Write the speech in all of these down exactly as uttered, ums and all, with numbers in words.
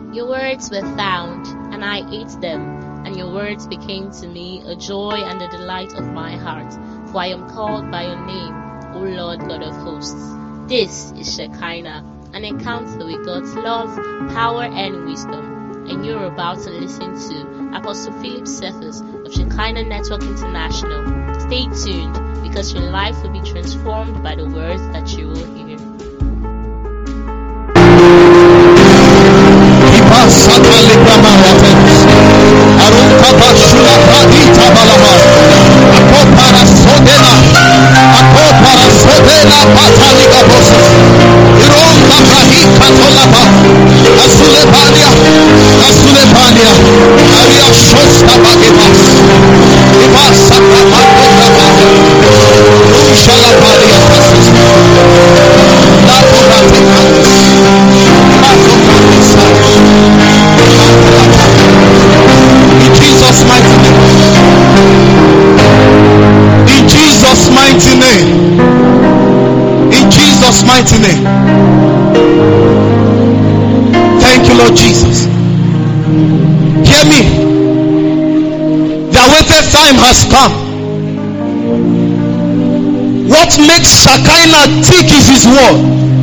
Your words were found, and I ate them, and your words became to me a joy and the delight of my heart, for I am called by your name, O Lord God of hosts. This is Shekinah, an encounter with God's love, power, and wisdom. And you're about to listen to Apostle Philip Cephas of Shekinah Network International. Stay tuned, because your life will be transformed by the words that you will hear. Mighty name. Thank you, Lord Jesus. Hear me. The awaited time has come. What makes Shekinah tick is his word.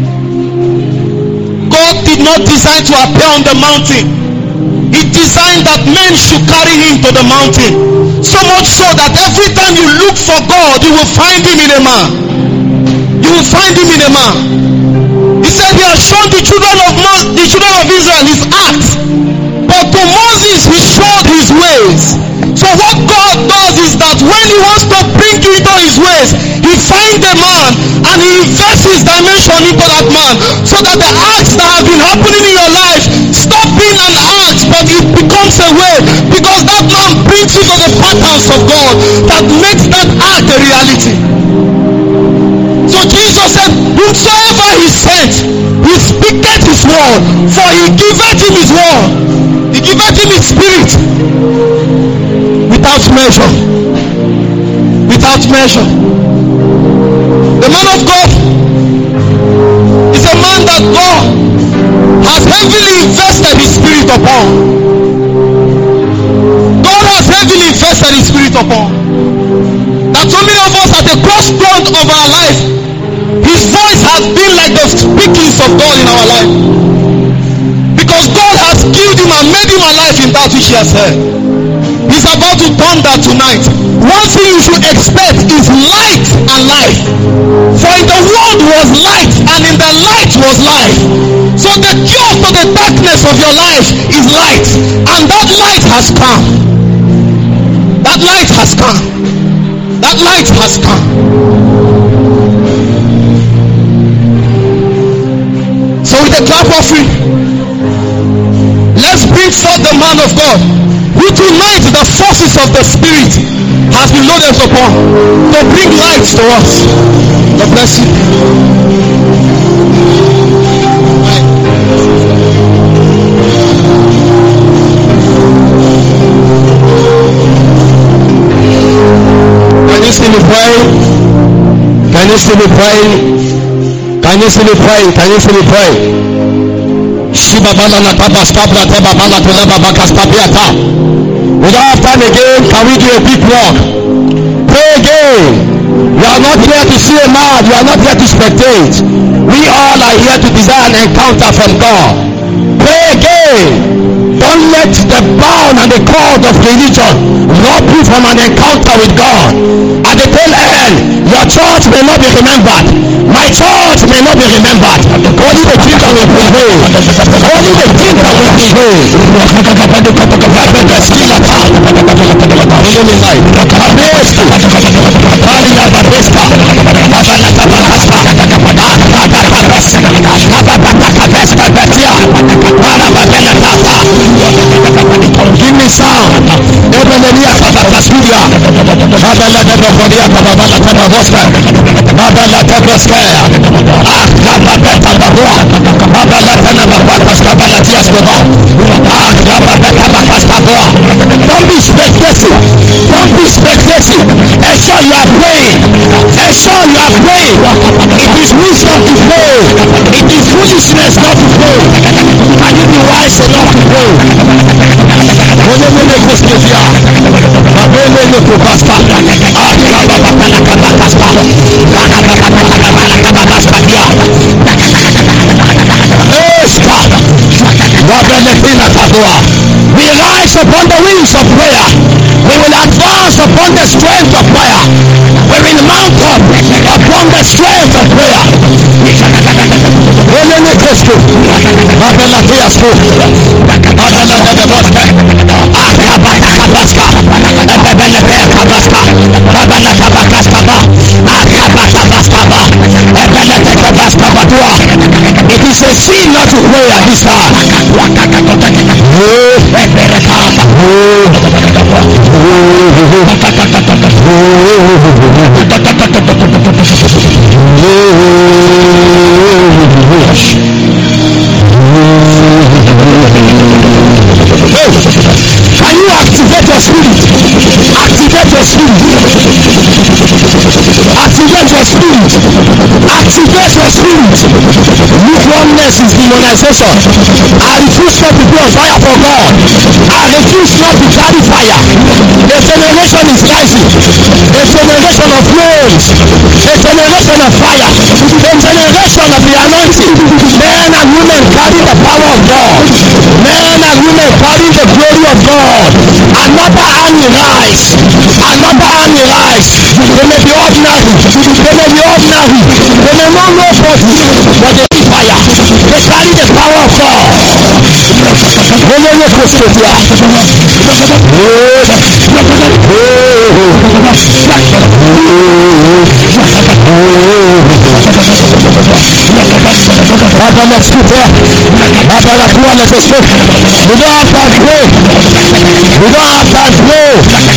God did not design to appear on the mountain. He designed that men should carry him to the mountain. So much so that every time you look for God, you will find him in a man. You will find him in a man. He said he has shown the children of Mo- the children of Israel his acts, but to Moses he showed his ways. So what God does is that when he wants to bring you into his ways, he finds a man and he invests his dimension into that man, so that the acts that have been happening in your life stop being an act, but it becomes a way, because that man brings you to the patterns of God that makes that act a reality. So Jesus said, whomsoever he sent, he speaketh his word, for he giveth him his word. He giveth him his spirit without measure. Without measure. The man of God is a man that God has heavily invested his spirit upon. God has heavily invested his spirit upon. That so many of us at the crossroads of our life, his voice has been like the speakings of God in our life, because God has killed him and made him alive in that which he has heard. He's about to turn that tonight. One thing you should expect is light and life. For in the world was light, and in the light was life. So the cure to the darkness of your life is light, and that light has come. That light has come. That light has come. So with the clap offering, let's bring forth the man of God, who tonight the forces of the Spirit has been loaded upon to bring light to us. God bless you. Can you see me praying? Can you see me praying? Can you see me praying? Can you see me praying? We don't have time again. Can we do a big walk? Pray again. You are not here to see a man. You are not here to spectate. We all are here to desire an encounter from God. Pray again. Don't let the bound and the cord of religion rob you from an encounter with God. At the tail end, your church may not be remembered. My church may not be remembered. Only the kingdom will prevail. Only the kingdom will prevail. Give me sound. Don't be spectating. Don't be spectating. Ensure you are praying. Ensure you are praying. It is wisdom to pray. It is foolishness not to pray. Can you be wise enough to We rise upon the wings of prayer. We will advance upon the strength of prayer. We will mount up upon the strength of prayer. It is a sin not to pray at this time. Can you activate your spirit? Activate your spirit. Activate your spirit. Activate your spirit. Lukewarmness is demonization. I refuse not to be on fire for God. I refuse not to carry fire. A generation is rising. A generation of flames. A generation of fire. A generation of the anointing. Men and women carry the power of God. Men and women carry the glory of God. Another army rise. Another army rise. They may be ordinary. They may be ordinary. They may not know nobody, but they see fire. They carry the power of God. Father, let's keep there. Father, let's go. Let's escape. We don't have time to pray. We don't have time to pray.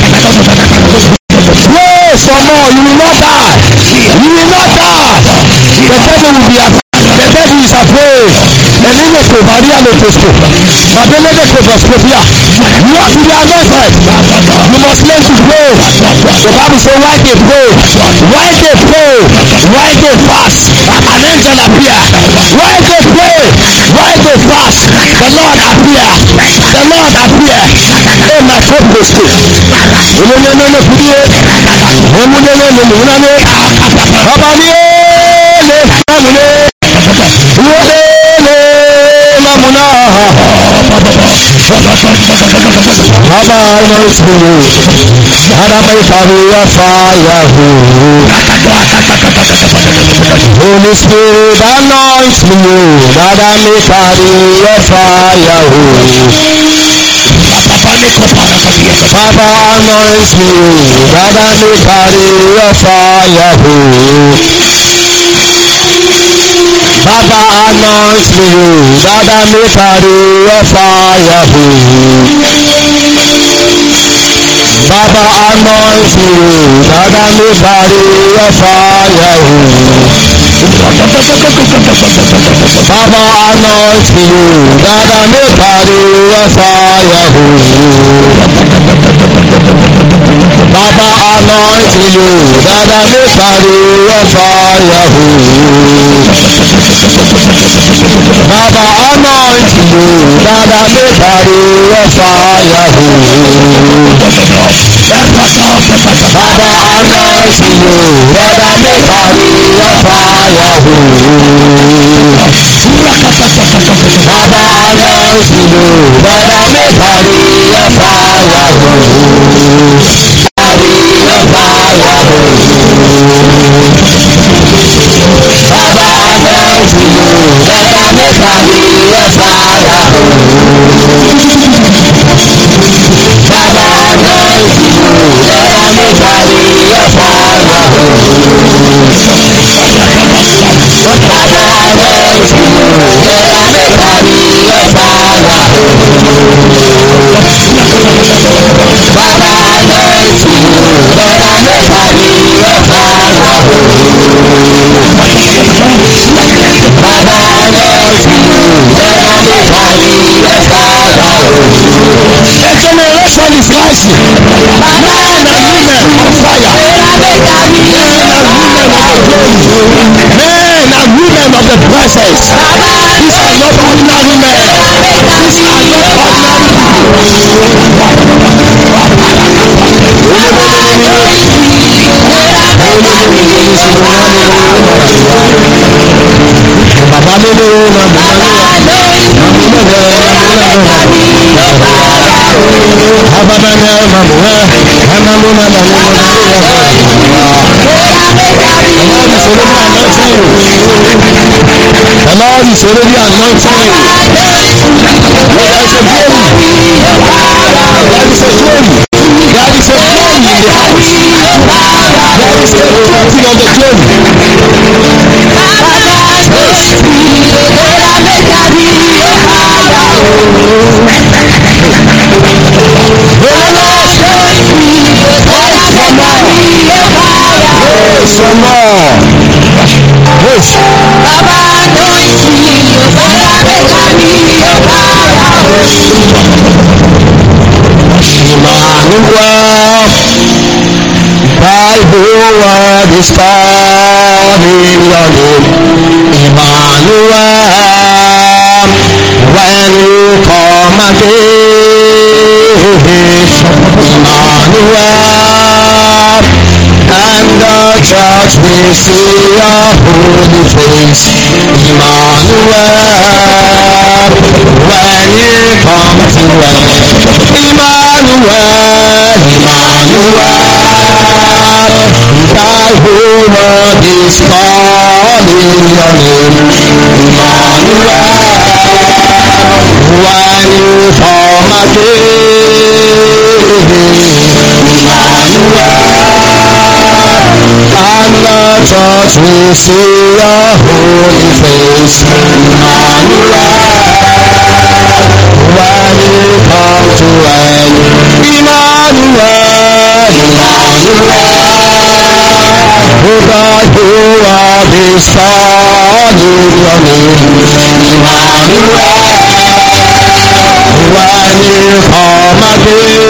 Pray some more. You will not die. You will not die. The devil will be afraid. The devil is afraid. The name of Maria Lotosco. Madelele Koboscopia. You have to be anointed. You must learn to pray. The Bible says, why they pray? Why they pray? Why they fast? An angel appear. Why they pray? Why they fast? The Lord appear. The Lord appear. Oh my Kobosco. No no no no pudie. No no no no no no. Baba ni le famule. Wole le mamuna. Baba anoint me. Baba may carry a fire. Holy Spirit anoint me. Baba may carry a fire. Baba anoint me. Baba may carry a fire. Baba anoint me, Baba may carry a fire. Baba anoint me, Baba may carry a fire. Baba anoint me, Baba may carry a fire. Baba anoint me, Baba may carry a fire. Baba anoint you, Baba may carry a fire. Baba anoint you, Baba may carry a fire. Baba anoint you, Baba may carry a fire. Carry a fire. Baba anoint you, Baba may carry a fire. Baba anoint you, Baba may carry a fire. Baba anoint you, Baba may carry a fire. Baba anoint you, Baba may carry a fire. Baba anoint you, Baba may carry a fire. A generation is rising. Men and women on fire. Men and women of the glory. Men and women of the presence. These are not ordinary men. These are not ordinary people. The Lord is already anointing you. There is a glory. There is a glory. There is a glory in the house. There is a floating of the glory. Some more. Push. Emmanuel, thy whole world is calling your name. Emmanuel, when you come again, Emmanuel, and the church will see your holy face. Emmanuel, when you come to earth. Emmanuel, Emmanuel, thy whole world is calling your name. Emmanuel, when you come again. Emmanuel, and the church will see your holy face. Emmanuel, when you come to end. Emmanuel, Emmanuel, who thy whole world is calling your name. Emmanuel, when you come again.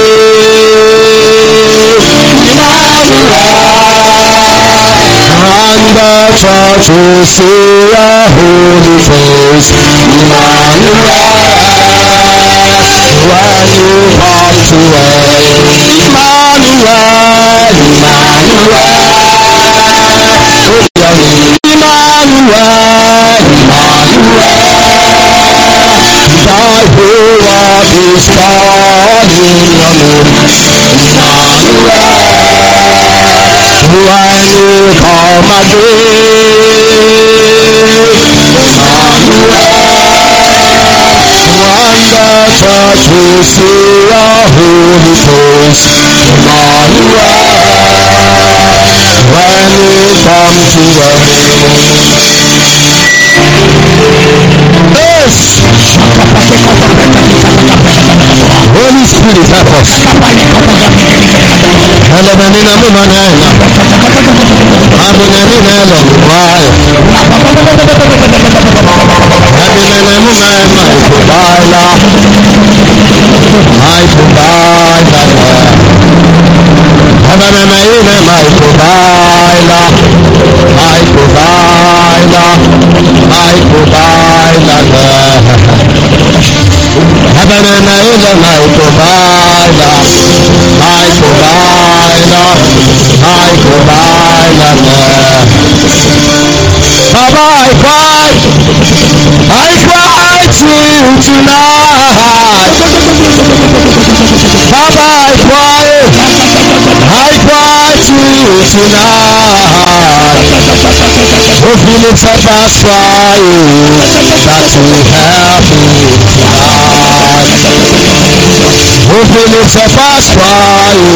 And the church will see your holy face. Emmanuel, when you come to earth. Emmanuel, Emmanuel, Emmanuel, Emmanuel, thy whole world is calling your name. Emmanuel, when you come again. Emmanuel, when the church will see your holy face. Emmanuel, when you come to earth. Yes. Holy Spirit, help us. Elemenina mumanena. Abunenina elonwayo. Abunenina mumema ikubaila. Aikubaila. Abunenina maikubaila. Aikubaila. Aikubaila. Abunenina maikubaila. Aikubaila. Aikubaila. Baba, I cry, I cry to you tonight. Baba, I cry, I cry to you tonight. If you need to pass by you, that will help me tonight. If you need to pass by you,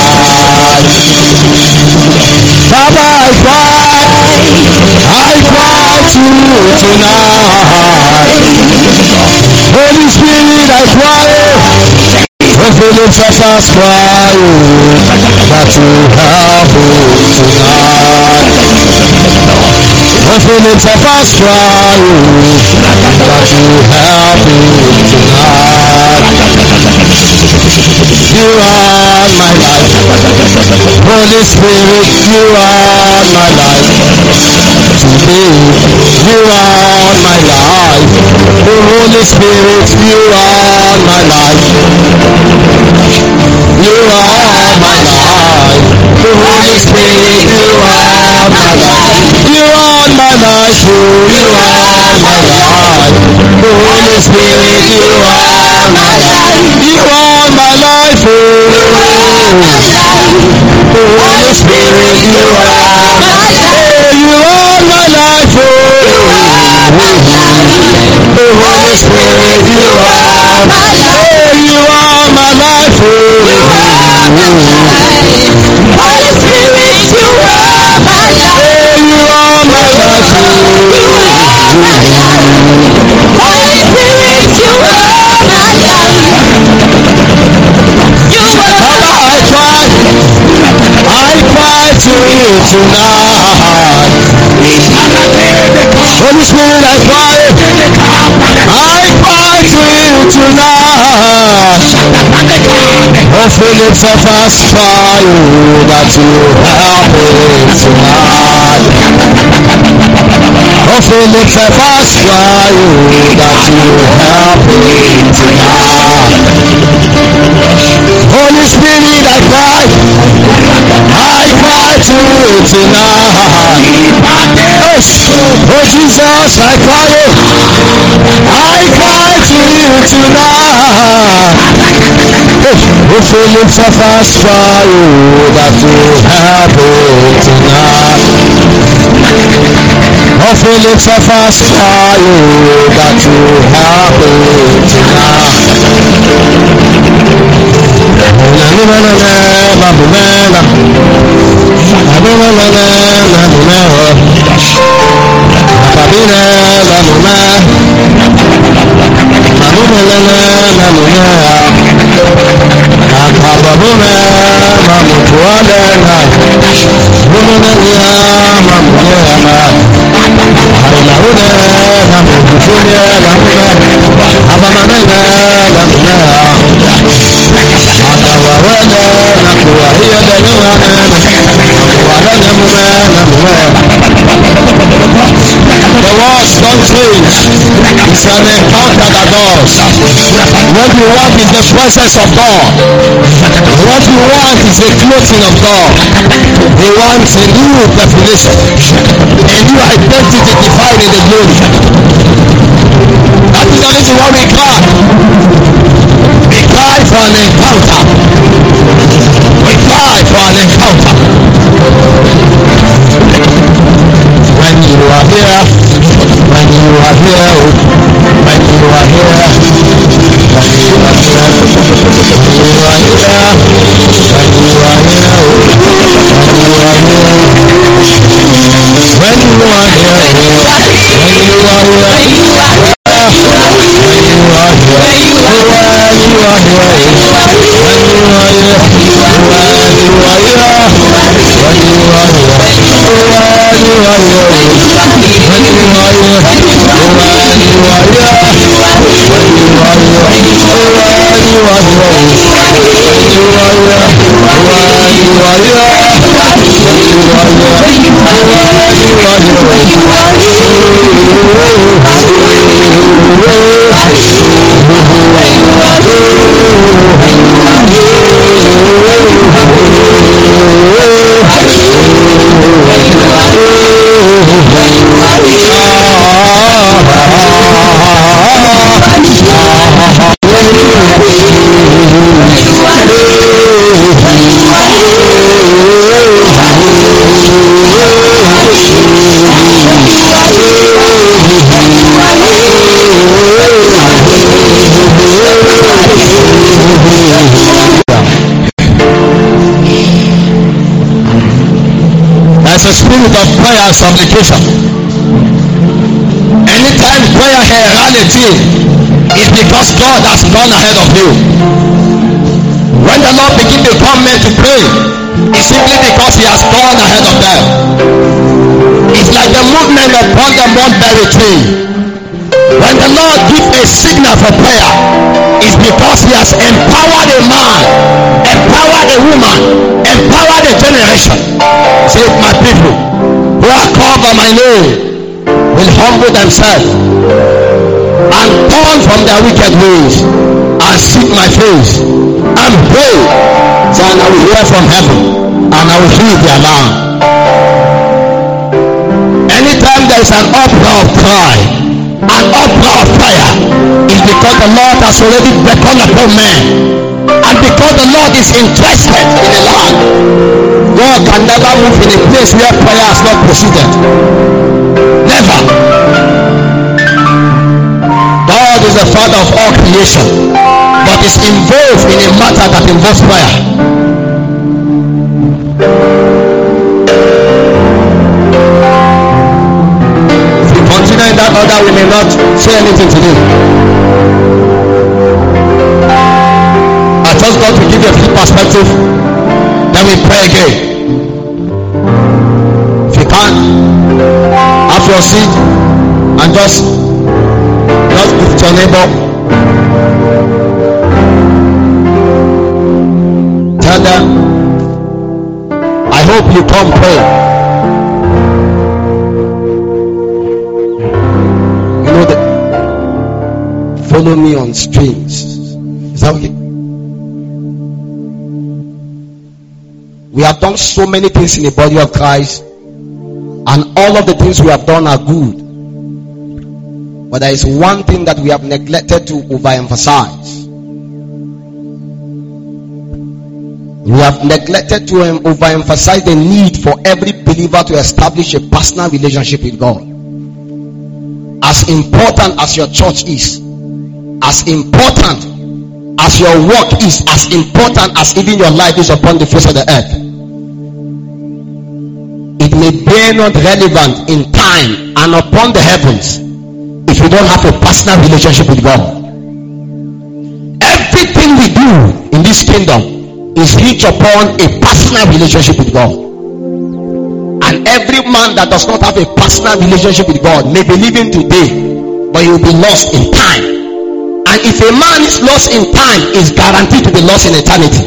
Baba, I cry, I cry to you tonight. Holy Spirit, I cry. If you need to pass by you, that will help me tonight. If you need to pass by you, that will help me tonight. You are my life. Holy Spirit, you are my life. Today, you are my life. The Holy Spirit, you are my life. You are my life. The Holy Spirit, you are my life. You are my life. You are my life. Holy Spirit, you are my life. You are my life. Holy Spirit, you are my life. You are my life. Holy Spirit, you are my life. You are my life. Holy Spirit, you are my life. You are my life. Holy Spirit, you are my life. You are Father, I cry, I cry to you tonight. Holy Spirit, I cry, I cry to you tonight. Oh, Phillips of us try that you help me tonight. Oh, Phillips of us try that you help me tonight. Holy Spirit, I cry, I cry to you tonight. Oh Jesus, I cry, I cry to you tonight. Oh Phillips of us try that you help me tonight. Oh Phillips of us try that you help me tonight. The words don't change. It's an encounter that does. What you want is the presence of God. What you want is a clothing of God. He wants a new definition, a new identity defined in the glory. That is the reason why we cry. We cry for an encounter. We cry for an encounter. When you are here, when you are here, when you are here, when you are here, when you are here, when you are here, when you are here, when you are here, when you are here. A spirit of prayer and supplication. Anytime prayer here ran a team, it's because God has gone ahead of you. When the Lord begins to come men to pray, it's simply because He has gone ahead of them. It's like the movement upon the Mount Berry tree. When the Lord gives a signal for prayer, it's because He has empowered a man, empowered a woman, empowered a generation. Say, my people who are called by my name will humble themselves and turn from their wicked ways and seek my face and pray, so I will hear from heaven and I will heal their land. Anytime there is an uproar of cry, an uproar of fire, is because the Lord has already beckoned upon men, and because the Lord is interested in a land. God can never move in a place where prayer has not proceeded. Never. God is the Father of all creation, but is involved in a matter that involves prayer. If we continue in that order, we may not say anything today. I just got to give you a few perspective, then we pray again. If you can, have your seat and just just give to your neighbor. Tell them, I hope you come pray. You know that. Follow me on streams. Is that okay? We have done so many things in the body of Christ, and all of the things we have done are good. But there is one thing that we have neglected to overemphasize. We have neglected to overemphasize the need for every believer to establish a personal relationship with God. As important as your church is, as important as your work is, as important as even your life is upon the face of the earth, it may be not relevant in time and upon the heavens if you don't have a personal relationship with God. Everything we do in this kingdom is hinged upon a personal relationship with God. And every man that does not have a personal relationship with God may be living today, but he will be lost in time. And if a man is lost in time, is guaranteed to be lost in eternity.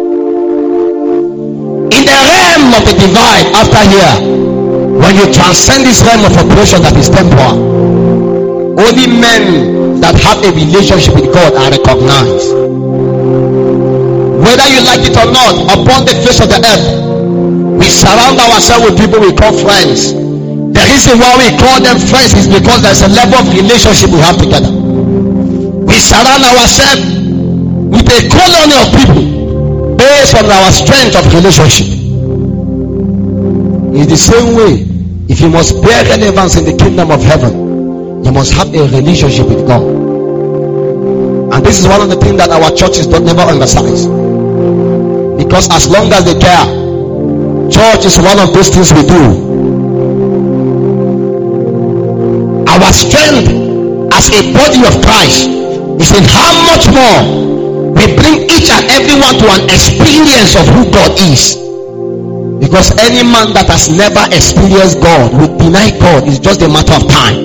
In the realm of the divine, after here, when you transcend this realm of operation that is temporal, only men that have a relationship with God are recognized. Whether you like it or not, upon the face of the earth, we surround ourselves with people we call friends. The reason why we call them friends is because there's a level of relationship we have together. We surround ourselves with a colony of people based on our strength of relationship. In the same way, if you must bear relevance in the kingdom of heaven, you must have a relationship with God. And this is one of the things that our churches don't never emphasize. Because as long as they care, church is one of those things we do. Our strength as a body of Christ is in how much more we bring each and everyone to an experience of who God is. Because any man that has never experienced God will deny God. It's just a matter of time.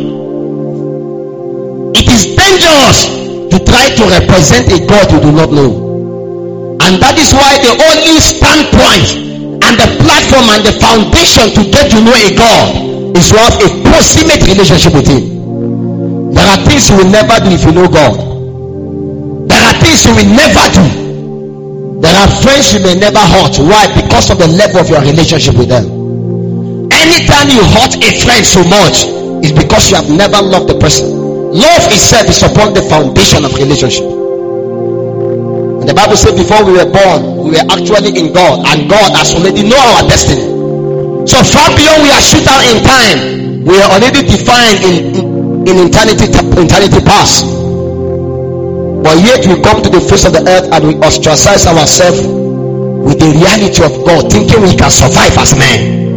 It is dangerous to try to represent a God you do not know. And that is why the only standpoint and the platform and the foundation to get to know a God is to have a proximate relationship with Him. There are things you will never do if you know God. There are things you will never do. There are friends you may never hurt. Why? Because of the level of your relationship with them. Anytime you hurt a friend so much, it's because you have never loved the person. Love itself is upon the foundation of relationship. And the Bible says before we were born, we were actually in God, and God has already known our destiny. So far beyond we are shoot out in time, we are already defined in, in eternity, eternity past. But yet we come to the face of the earth and we ostracize ourselves with the reality of God, thinking we can survive as men.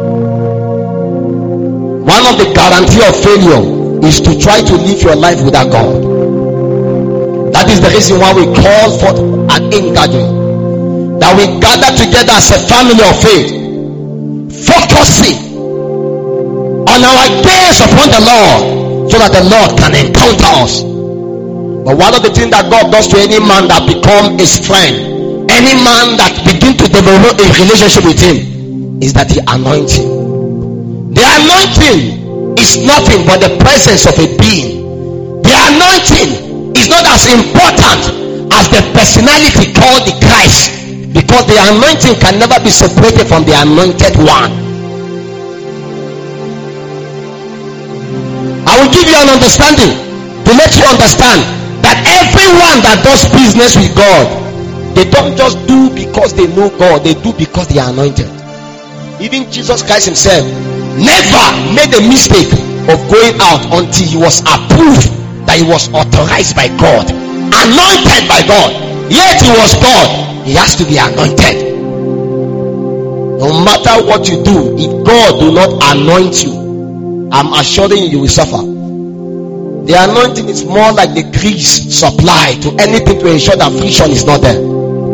One of the guarantee of failure is to try to live your life without God. That is the reason why we call for an in-gathering, that we gather together as a family of faith, focusing on our gaze upon the Lord, so that the Lord can encounter us. But one of the things that God does to any man that become his friend, any man that begin to develop a relationship with Him, is that He anoints him. The anointing is nothing but the presence of a being. The anointing is not as important as the personality called the Christ, because the anointing can never be separated from the anointed one. I will give you an understanding to let you understand that everyone that does business with God, they don't just do because they know God, they do because they are anointed. Even Jesus Christ himself never made a mistake of going out until he was approved, that he was authorized by God, anointed by God. Yet he was God. He has to be anointed. No matter what you do, if God do not anoint you, I'm assuring you, you will suffer. The anointing is more like the grease supply to anything to ensure that friction is not there.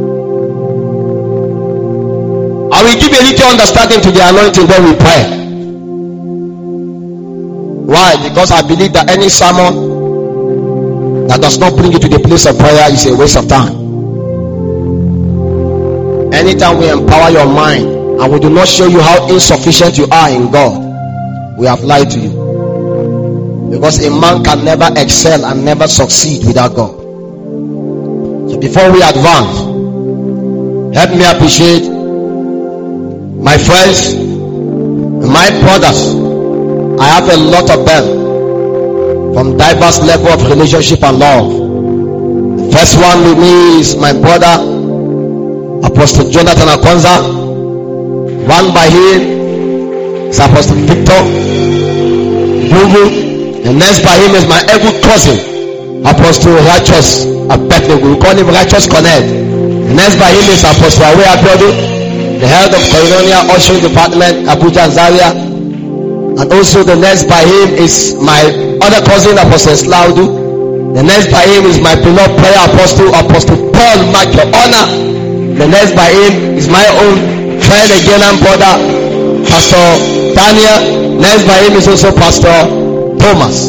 I will give a little understanding to the anointing when we pray. Why? Because I believe that any sermon that does not bring you to the place of prayer is a waste of time. Anytime we empower your mind and we do not show you how insufficient you are in God, we have lied to you. Because a man can never excel and never succeed without God. So before we advance, help me appreciate my friends, my brothers. I have a lot of them from diverse level of relationship and love. The first one with me is my brother Apostle Jonathan Akonza. One by him is Apostle Victor Bubu. The next by him is my able cousin Apostle Righteous Abednego. We call him Righteous Connect. The next by him is Apostle Awe Abiodun, the head of Koinonia Ushering Department, Abuja, Zaria. And also the next by him is my other cousin Apostle Slaudu. The next by him is my beloved prayer apostle Apostle Paul Michael Honor. The next by him is my own friend again and brother Pastor Daniel. Next by him is also Pastor Thomas.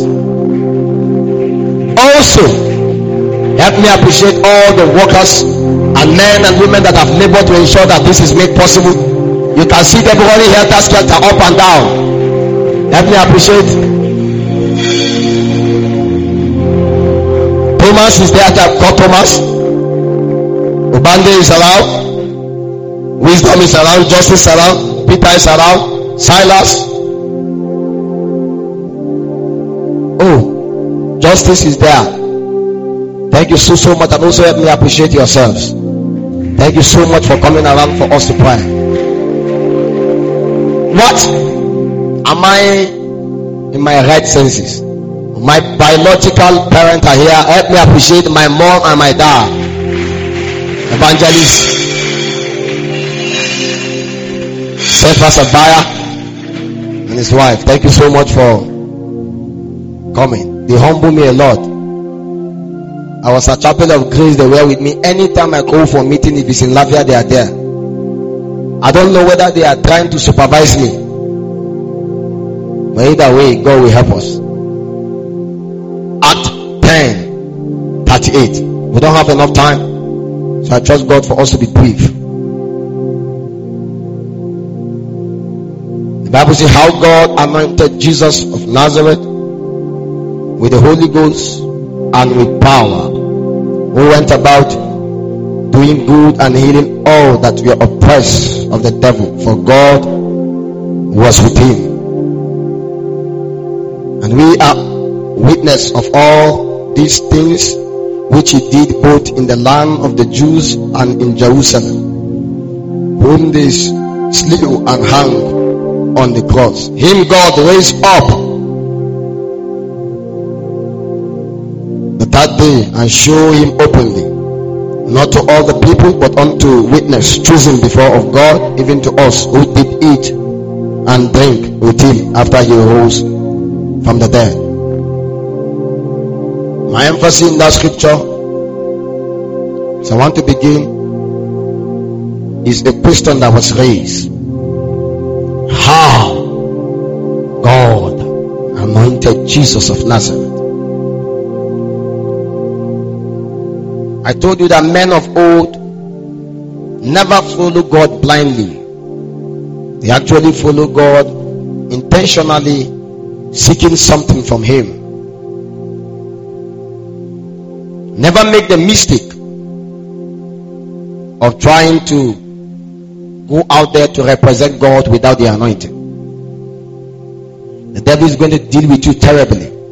Also, help me appreciate all the workers and men and women that have labored to ensure that this is made possible. You can see everybody here that's kept up and down. Help me appreciate Thomas is there. God Thomas. Obande is around. Wisdom is around. Justice is around. Peter is around. Silas. Oh, Justice is there. Thank you so so much, and also help me appreciate yourselves. Thank you so much for coming around for us to pray. What am I in my right senses? My biological parents are here. Help me appreciate my mom and my dad, Evangelist Cephas Abaya and his wife. Thank you so much for coming. They humble me a lot. I was at Chapel of Grace. They were with me. Anytime I go for a meeting, if it's in Lafayette, they are there. I don't know whether they are trying to supervise me, but either way, God will help us. Act ten thirty-eight. We don't have enough time, so I trust God for us to be brief. The Bible says how God anointed Jesus of Nazareth with the Holy Ghost and with power, who went about doing good and healing all that were oppressed of the devil, for God was with him. And we are witness of all these things which he did both in the land of the Jews and in Jerusalem, whom they slew and hung on the cross. Him God raised up the third day and show him openly, not to all the people, but unto witness chosen before of God, even to us who did eat and drink with him after he rose from the dead. My emphasis in that scripture, so I want to begin, is a question that was raised. How God anointed Jesus of Nazareth? I told you that men of old never follow God blindly. They actually follow God intentionally, seeking something from him. Never make the mistake of trying to go out there to represent God without the anointing. The devil is going to deal with you terribly.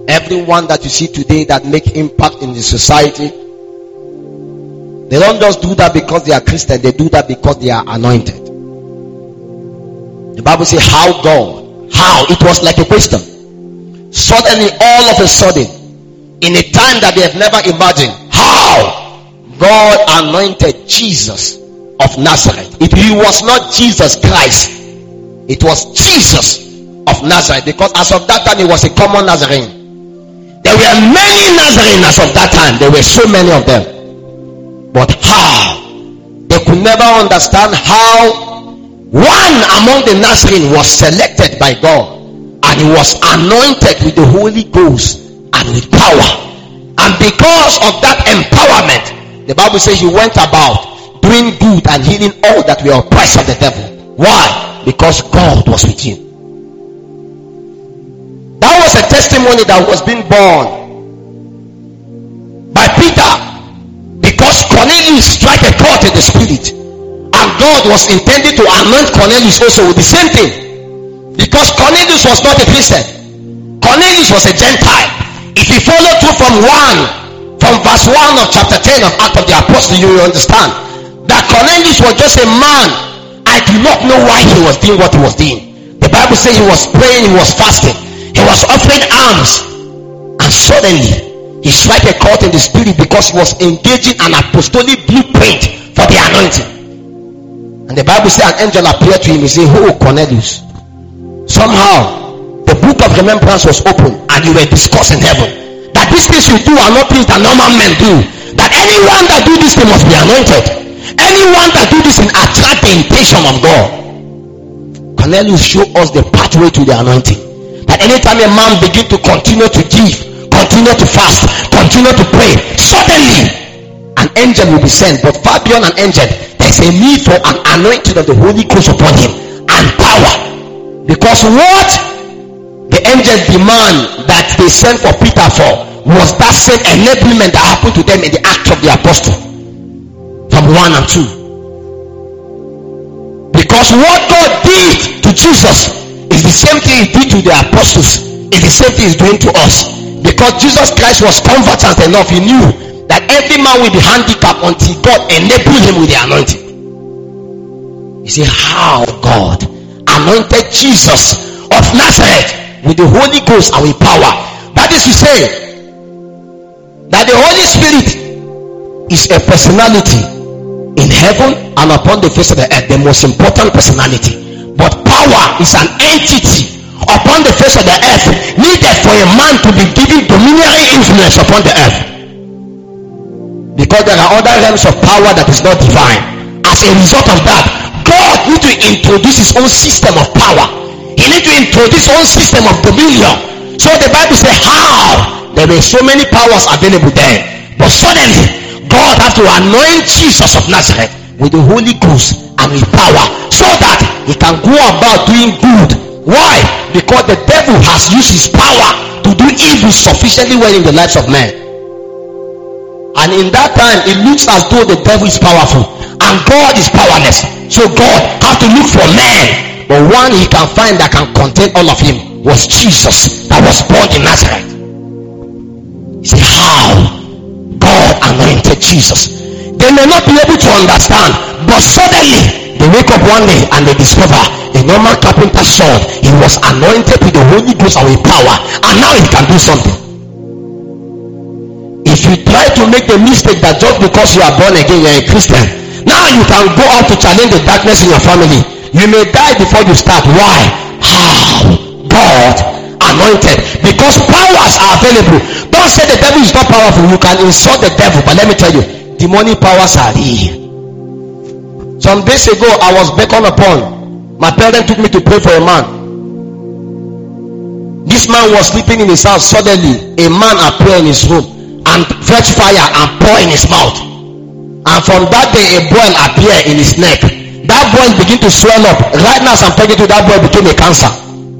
Everyone that you see today that make impact in the society, they don't just do that because they are Christian, they do that because they are anointed. The Bible says how God, how, it was like a question. Suddenly, all of a sudden, in a time that they have never imagined, how God anointed Jesus of Nazareth. It, it was not Jesus Christ, it was Jesus of Nazareth, because as of that time, he was a common Nazarene. There were many Nazarenes as of that time, there were so many of them. But how? They could never understand how one among the Nazarenes was selected by God, and he was anointed with the Holy Ghost and with power. And because of that empowerment, the Bible says he went about doing good and healing all that were oppressed of the devil. Why? Because God was with him. That was a testimony that was being born by Peter, because Cornelius struck a chord in the spirit, and God was intended to anoint Cornelius also with the same thing, because Cornelius was not a Christian. Cornelius was a Gentile. If you follow through from one from verse one of chapter ten of Acts of the Apostles, you will understand that Cornelius was just a man. I do not know why he was doing what he was doing. The Bible says he was praying, he was fasting, he was offering alms, and suddenly he struck a chord in the spirit, because he was engaging an apostolic blueprint for the anointing. And the Bible says an angel appeared to him. He said, "Oh Cornelius." Somehow the book of remembrance was open, and you were discussed in heaven that these things you do are not things that normal men do. That anyone that do this thing must be anointed. Anyone that do this thing attract the intention of God. Cornelius showed us the pathway to the anointing. That anytime a man begin to continue to give, continue to fast, continue to pray, suddenly an angel will be sent. But far beyond an angel, there is a need for an anointing of the Holy Ghost upon him and power. Because what the angel demand that they sent for Peter for was that same enablement that happened to them in the Acts of the Apostle from one and two. Because what God did to Jesus is the same thing he did to the apostles, is the same thing he's doing to us. Because Jesus Christ was competent enough, he knew that every man will be handicapped until God enabled him with the anointing. You see how God anointed Jesus of Nazareth with the Holy Ghost and with power. That is to say that the Holy Spirit is a personality in heaven and upon the face of the earth, the most important personality. But power is an entity upon the face of the earth, needed for a man to be given dominion influence upon the earth. Because there are other realms of power that is not divine. As a result of that, God needs to introduce his own system of power. He needs to introduce his own system of dominion. So the Bible says how there were so many powers available there, but suddenly God has to anoint Jesus of Nazareth with the Holy Ghost and with power, so that he can go about doing good. Why? Because the devil has used his power to do evil sufficiently well in the lives of men. And in that time, it looks as though the devil is powerful and God is powerless. So God has to look for men. But one he can find that can contain all of him was Jesus, that was born in Nazareth. See how God anointed Jesus. They may not be able to understand, but suddenly they wake up one day and they discover a normal carpenter's son, he was anointed with the Holy Ghost and with power, and now he can do something. If you try to make the mistake that just because you are born again, you are a Christian, now you can go out to challenge the darkness in your family, you may die before you start. Why? How? God anointed. Because powers are available. Don't say the devil is not powerful. You can insult the devil, but let me tell you, demonic powers are real. Some days ago, I was beckoned upon. My parents took me to pray for a man. This man was sleeping in his house. Suddenly, a man appeared in his room and fetch fire and pour in his mouth. And from that day, a boil appeared in his neck. That boil began to swell up. Right now, as I'm talking to you, that boil became a cancer.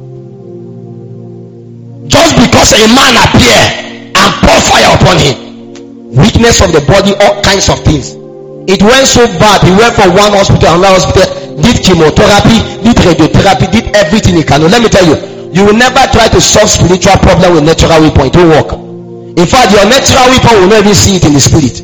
Just because a man appeared and poured fire upon him. Weakness of the body, all kinds of things. It went so bad, he went from one hospital to another hospital, did chemotherapy, did radiotherapy, did everything he can do. Let me tell you, You will never try to solve spiritual problem with natural weapon. It won't work. In fact, your natural weapon will not even see it in the spirit.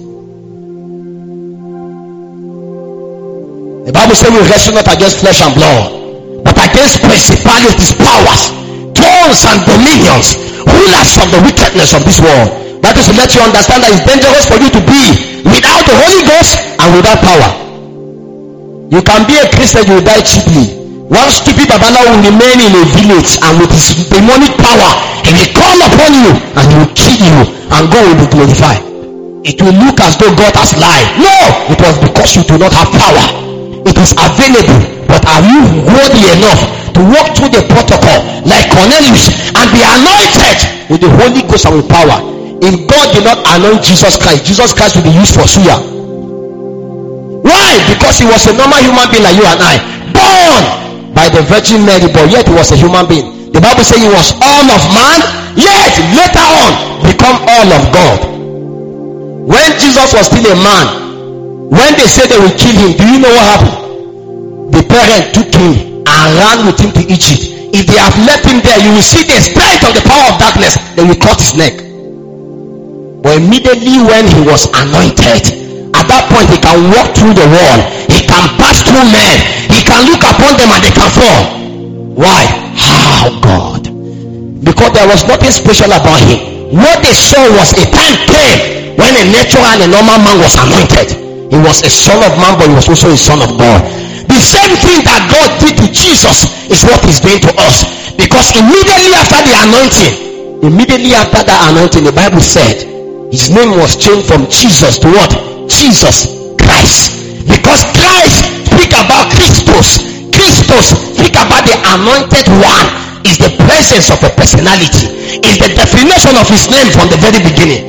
The Bible says we wrestle not against flesh and blood, but against principalities, powers, thrones and dominions, rulers of the wickedness of this world. That is to let you understand that it's dangerous for you to be without the Holy Ghost and without power. You can be a Christian, you will die cheaply. One stupid babala will remain in a village, and with his demonic power he will call upon you and he will kill you, and God will be glorified. It will look as though God has lied. No, it was because you do not have power. It is available, but are you worthy enough to walk through the protocol like Cornelius and be anointed with the Holy Ghost and with power? If God did not anoint Jesus Christ, Jesus Christ will be used for suya. Why? Because he was a normal human being like you and I, born by the Virgin Mary, but yet he was a human being. The Bible says he was all of man, yet later on become all of God. When Jesus was still a man, when they said they will kill him, do you know what happened? The parent took him and ran with him to Egypt. If they have left him there, you will see the strength of the power of darkness. They will cut his neck. But immediately when he was anointed, at that point he can walk through the wall, he can pass through men, he can look upon them and they can fall. Why? How? God. Because there was nothing special about him. What they saw was a time came when a natural and a normal man was anointed. He was a son of man, but he was also a son of God. The same thing that God did to Jesus is what he's doing to us. Because immediately after the anointing, immediately after that anointing, the Bible said his name was changed from Jesus to what? Jesus Christ. Because Christ speak about Christos. Christos speak about the anointed one. Is the presence of a personality. Is the definition of his name from the very beginning.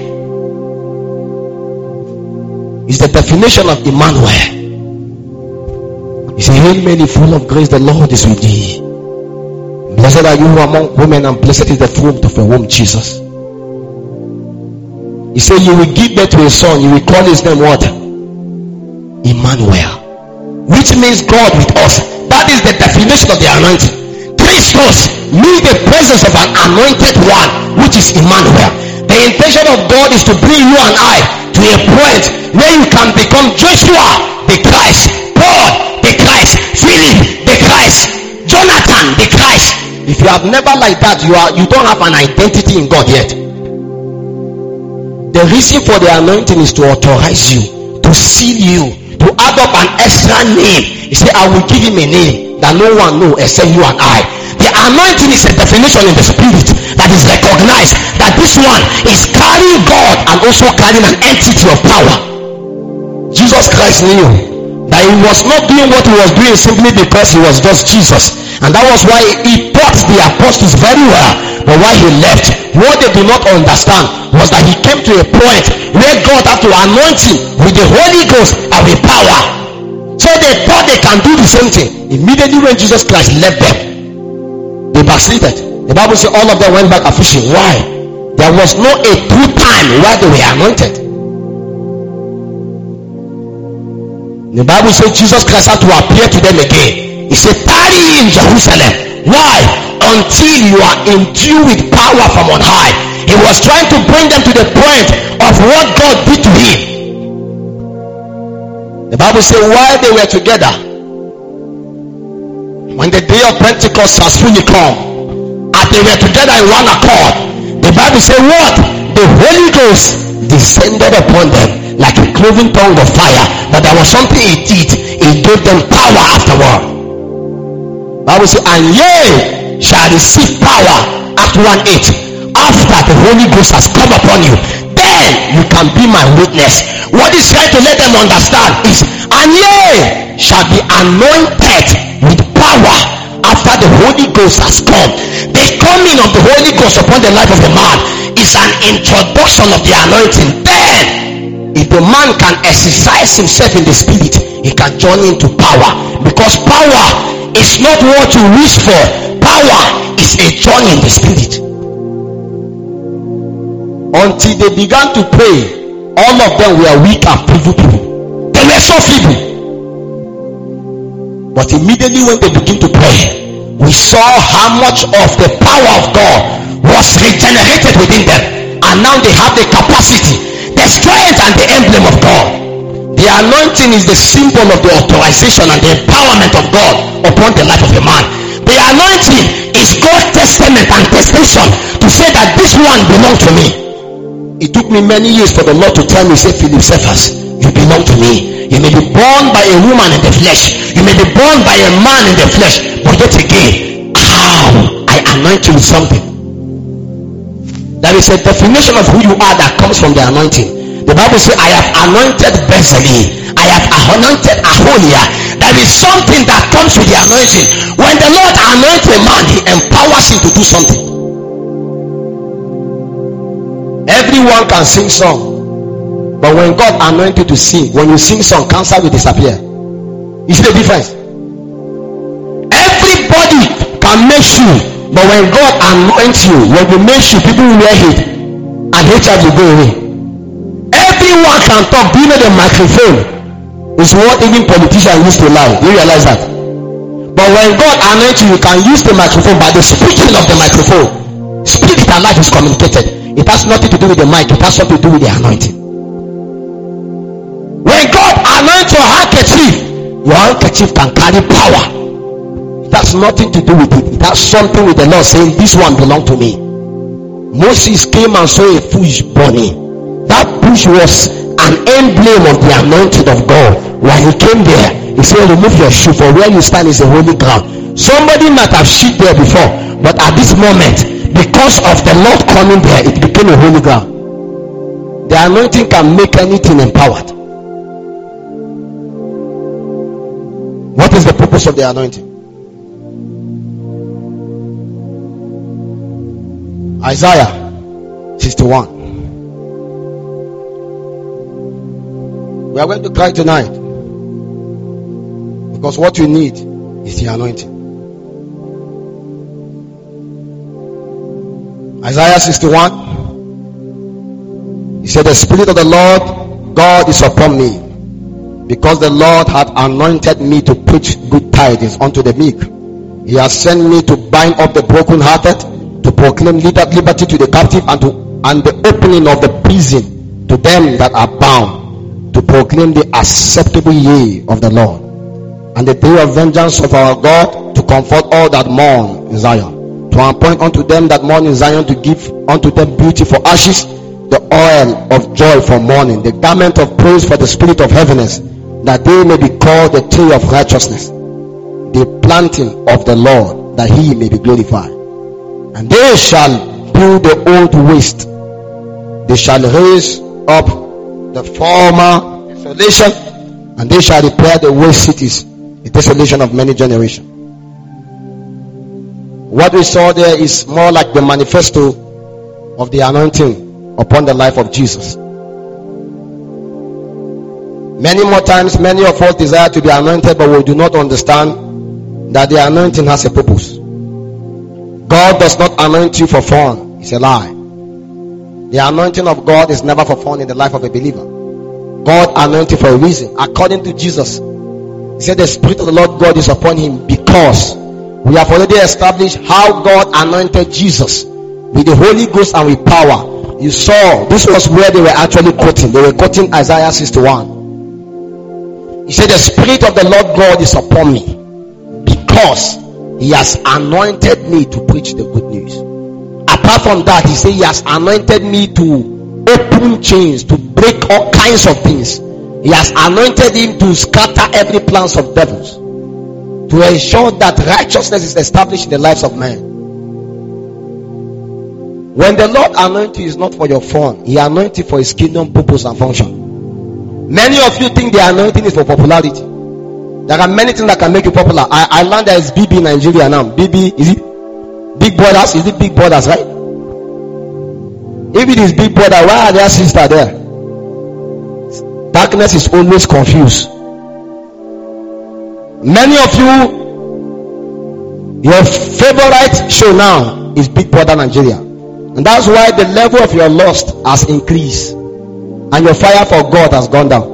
Is the definition of Emmanuel. He said, "Hail Mary, full of grace, the Lord is with thee. Blessed are you among women, and blessed is the fruit of your womb, Jesus." He said, "You will give birth to a son, you will call his name what? Emmanuel." Which means God with us. That is the definition of the anointing. Christos means the presence of an anointed one, which is Emmanuel. The intention of God is to bring you and I to a point where you can become Joshua the Christ, Paul the Christ, Philip the Christ, Jonathan the Christ. If you have never like that, you are you don't have an identity in God yet. The reason for the anointing is to authorize you, to seal you, to add up an extra name. He said, "I will give him a name that no one knows except you and I." The anointing is a definition in the spirit that is recognized that this one is carrying God and also carrying an entity of power. Jesus Christ knew that he was not doing what he was doing simply because he was just Jesus, and that was why he taught the apostles very well. But while he left, what they did not understand was that he came to a point where God had to anoint him with the Holy Ghost and with power. So they thought they can do the same thing. Immediately when Jesus Christ left them, they backslided. The Bible says all of them went back a fishing. Why? There was no a true time where they were anointed. The Bible says Jesus Christ had to appear to them again. He said, "Tarry in Jerusalem." Why? Until you are endued with power from on high. He was trying to bring them to the point of what God did to him. The Bible says while they were together, when the day of Pentecost has fully come, and they were together in one accord, the Bible says what? The Holy Ghost descended upon them like a cloven tongue of fire. But there was something he did. He gave them power afterward. The Bible says, "And ye shall receive power," Act one eight, "after the Holy Ghost has come upon you, then you can be my witness." What he's trying to let them understand is, "And ye shall be anointed with power after the Holy Ghost has come." The coming of the Holy Ghost upon the life of the man is an introduction of the anointing. Then, if the man can exercise himself in the spirit, he can journey into power. Because power is not what you wish for. Power is a journey in the spirit. Until they began to pray, all of them were weak and feeble people. They were so feeble. But immediately when they begin to pray, we saw how much of the power of God was regenerated within them, and now they have the capacity, the strength, and the emblem of God. The anointing is the symbol of the authorization and the empowerment of God upon the life of a man. The anointing is God's testament and attestation to say that this one belongs to me. It took me many years for the Lord to tell me, say, Philip Cephas, you belong to me. You may be born by a woman in the flesh, you may be born by a man in the flesh, but yet again, how I anoint you with something. There is a definition of who you are that comes from the anointing. The Bible says, I have anointed Bezalel, I have anointed Aholia. There is something that comes with the anointing. When the Lord anoints a man, he empowers him to do something. Everyone can sing song, but when God anoints you to sing, when you sing song, cancer will disappear. You see the difference? Everybody can make shoe, but when God anoints you, when you make shoe, people will wear it and H I V will go away. Everyone can talk. Do you know the microphone is what even politicians used to lie? You realize that? But when God anoints you, you can use the microphone by the speaking of the microphone. Spirit and life is communicated. It has nothing to do with the mic, it has something to do with the anointing. When God anoints your handkerchief, your handkerchief can carry power. It has nothing to do with it. It has something with the Lord saying, this one belongs to me. Moses came and saw a bush burning. That bush was an emblem of the anointing of God. When he came there, he said, remove your shoe, for where you stand is a holy ground. Somebody might have shit there before, but at this moment, because of the Lord coming there, it became a holy ground. The anointing can make anything empowered. What is the purpose of the anointing? Isaiah sixty-one. We are going to cry tonight, because what we need is the anointing. Isaiah sixty-one. He said, the Spirit of the Lord God is upon me, because the Lord hath anointed me to preach good tidings unto the meek. He has sent me to bind up the brokenhearted, to proclaim liberty to the captive, and to and the opening of the prison to them that are bound, to proclaim the acceptable year of the Lord, and the day of vengeance of our God, to comfort all that mourn in Zion, to appoint unto them that mourn in Zion, to give unto them beauty for ashes, the oil of joy for mourning, the garment of praise for the spirit of heaviness, that they may be called the tree of righteousness, the planting of the Lord, that he may be glorified. And they shall build the old waste, they shall raise up the former desolation, and they shall repair the waste cities, the desolation of many generations. What we saw there is more like the manifesto of the anointing upon the life of Jesus. Many more times, many of us desire to be anointed, but we do not understand that the anointing has a purpose. God does not anoint you for fun. It's a lie. The anointing of God is never for fun in the life of a believer. God anointed for a reason. According to Jesus, he said the Spirit of the Lord God is upon him, because we have already established how God anointed Jesus with the Holy Ghost and with power. You saw, this was where they were actually quoting. They were quoting Isaiah sixty-one. He said the Spirit of the Lord God is upon me, because he has anointed me to preach the good news. Apart from that, he said he has anointed me to open chains, to break all kinds of things. He has anointed him to scatter every plans of devils, to ensure that righteousness is established in the lives of men. When the Lord anoints you, is not for your fun. He anoints you for his kingdom purpose and function. Many of you think the anointing is for popularity. There are many things that can make you popular. I, I learned there is B B Nigeria now. B B, is it Big Brothers? Is it Big Brothers, right? If it is Big Brother, why are their sisters there? Darkness is always confused. Many of you, your favorite show now is Big Brother Nigeria. And that's why the level of your lust has increased, and your fire for God has gone down.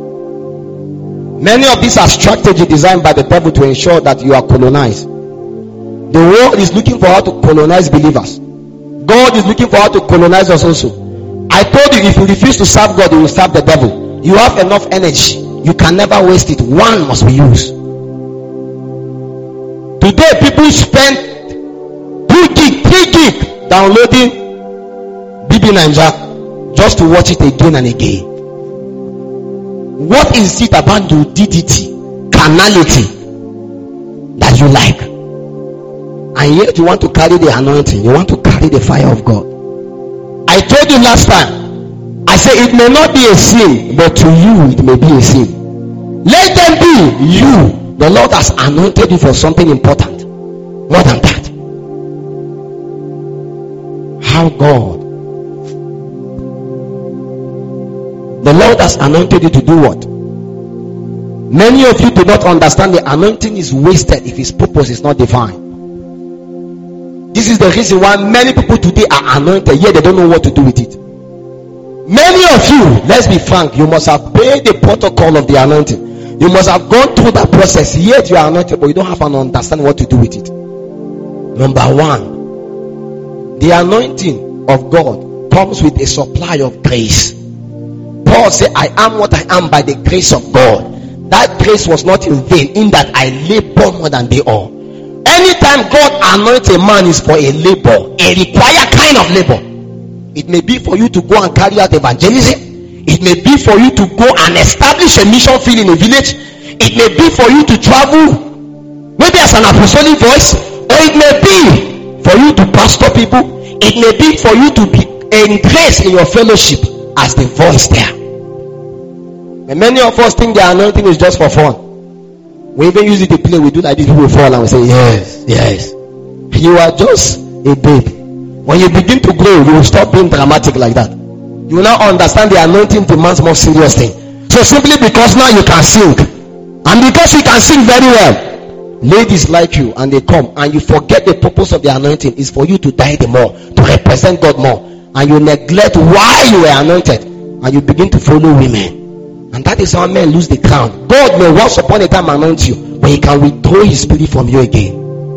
Many of these are strategies designed by the devil to ensure that you are colonized. The world is looking for how to colonize believers. God is looking for how to colonize us also. I told you, if you refuse to serve God, you will serve the devil. You have enough energy. You can never waste it. One must be used. Today, people spend two gig, three gig downloading B B Ninja just to watch it again and again. What is it about your D D T, carnality, that you like? And yet you want to carry the anointing. You want to carry the fire of God. I told you last time, I said it may not be a sin, but to you it may be a sin. Let them be you. The Lord has anointed you for something important. More than that. How God. The Lord has anointed you to do what? Many of you do not understand the anointing is wasted if His purpose is not divine. This is the reason why many people today are anointed, yet they don't know what to do with it. Many of you, let's be frank, you must have paid the protocol of the anointing. You must have gone through that process, yet you are anointed, but you don't have an understanding what to do with it. Number one, the anointing of God comes with a supply of grace. Paul said, I am what I am by the grace of God. That grace was not in vain, in that I labor more than they all. Anytime God anoints a man is for a labor, a required kind of labor. It may be for you to go and carry out evangelism. It may be for you to go and establish a mission field in a village. It may be for you to travel, maybe as an apostolic voice, or it may be for you to pastor people. It may be for you to be engraced in your fellowship as the voice there. And many of us think the anointing is just for fun. We even use it to play. We do like this, people fall and we say, yes, yes. You are just a babe. When you begin to grow, you will stop being dramatic like that. You will now understand the anointing demands more serious thing. So simply because now you can sing, and because you can sing very well, ladies like you and they come, and you forget the purpose of the anointing is for you to die the more, to represent God more, and you neglect why you were anointed, and you begin to follow women, and that is how men lose the crown. God may once upon a time anoint you, but He can withdraw His spirit from you again.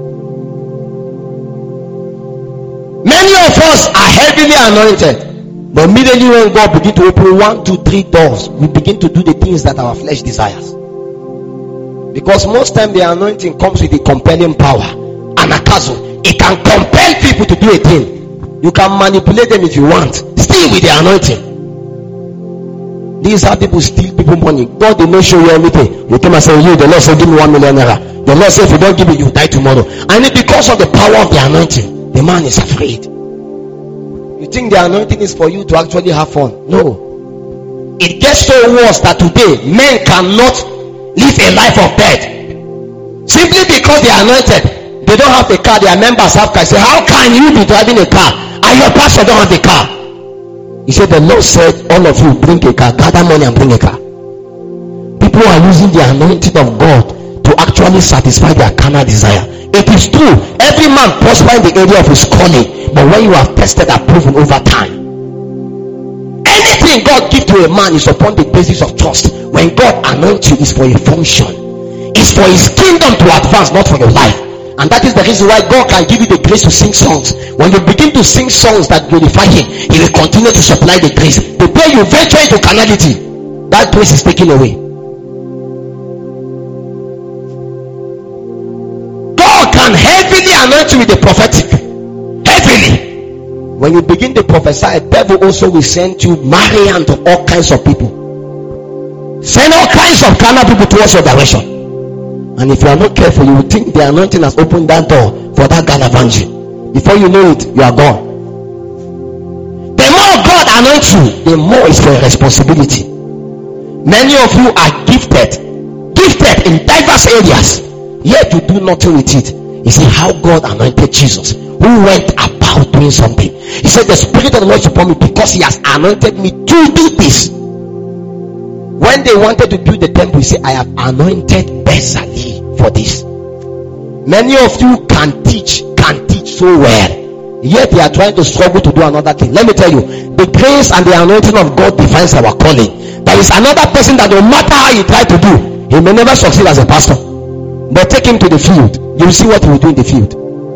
Many of us are heavily anointed, but immediately when God begins to open one, two, three doors, we begin to do the things that our flesh desires. Because most time the anointing comes with a compelling power. Anakazo. It can compel people to do a thing. You can manipulate them if you want. Still with the anointing. These are people steal people money. God did not show you anything. You come and say, you, the Lord said, give me one million naira. The Lord said, if you don't give it, you die tomorrow. And it's because of the power of the anointing. The man is afraid. You think the anointing is for you to actually have fun? No. It gets so worse that today men cannot live a life of death simply because they are anointed. They don't have a car. Their members have cars. Say, how can you be driving a car and your pastor don't have a car? He said, the Lord said, all of you bring a car, gather money and bring a car. People are using the anointing of God to actually satisfy their carnal desire. It is true, every man prosper in the area of his calling, but when you have tested and proven over time, anything God gives to a man is upon the basis of trust. When God anoints you, it's for a function, it's for His kingdom to advance, not for your life. And that is the reason why God can give you the grace to sing songs. When you begin to sing songs that glorify Him, He will continue to supply the grace. The day you venture into carnality, that grace is taken away. And heavily anoint you with the prophetic. Heavily. When you begin to prophesy, the devil also will send you marry unto all kinds of people. Send all kinds of carnal people towards your direction. And if you are not careful, you will think the anointing has opened that door for that Gallivangi. Before you know it, you are gone. The more God anoints you, the more is for a responsibility. Many of you are gifted, gifted in diverse areas, yet you do nothing with it. You see how God anointed Jesus, who went about doing something. He said, the Spirit of the Lord is upon me because He has anointed me to do this. When they wanted to build the temple, He said, I have anointed Bezalel for this. Many of you can teach, can teach so well, yet they are trying to struggle to do another thing. Let me tell you, the grace and the anointing of God defines our calling. There is another person that no matter how you try to do, he may never succeed as a pastor. But take him to the field, you will see what he will do in the field.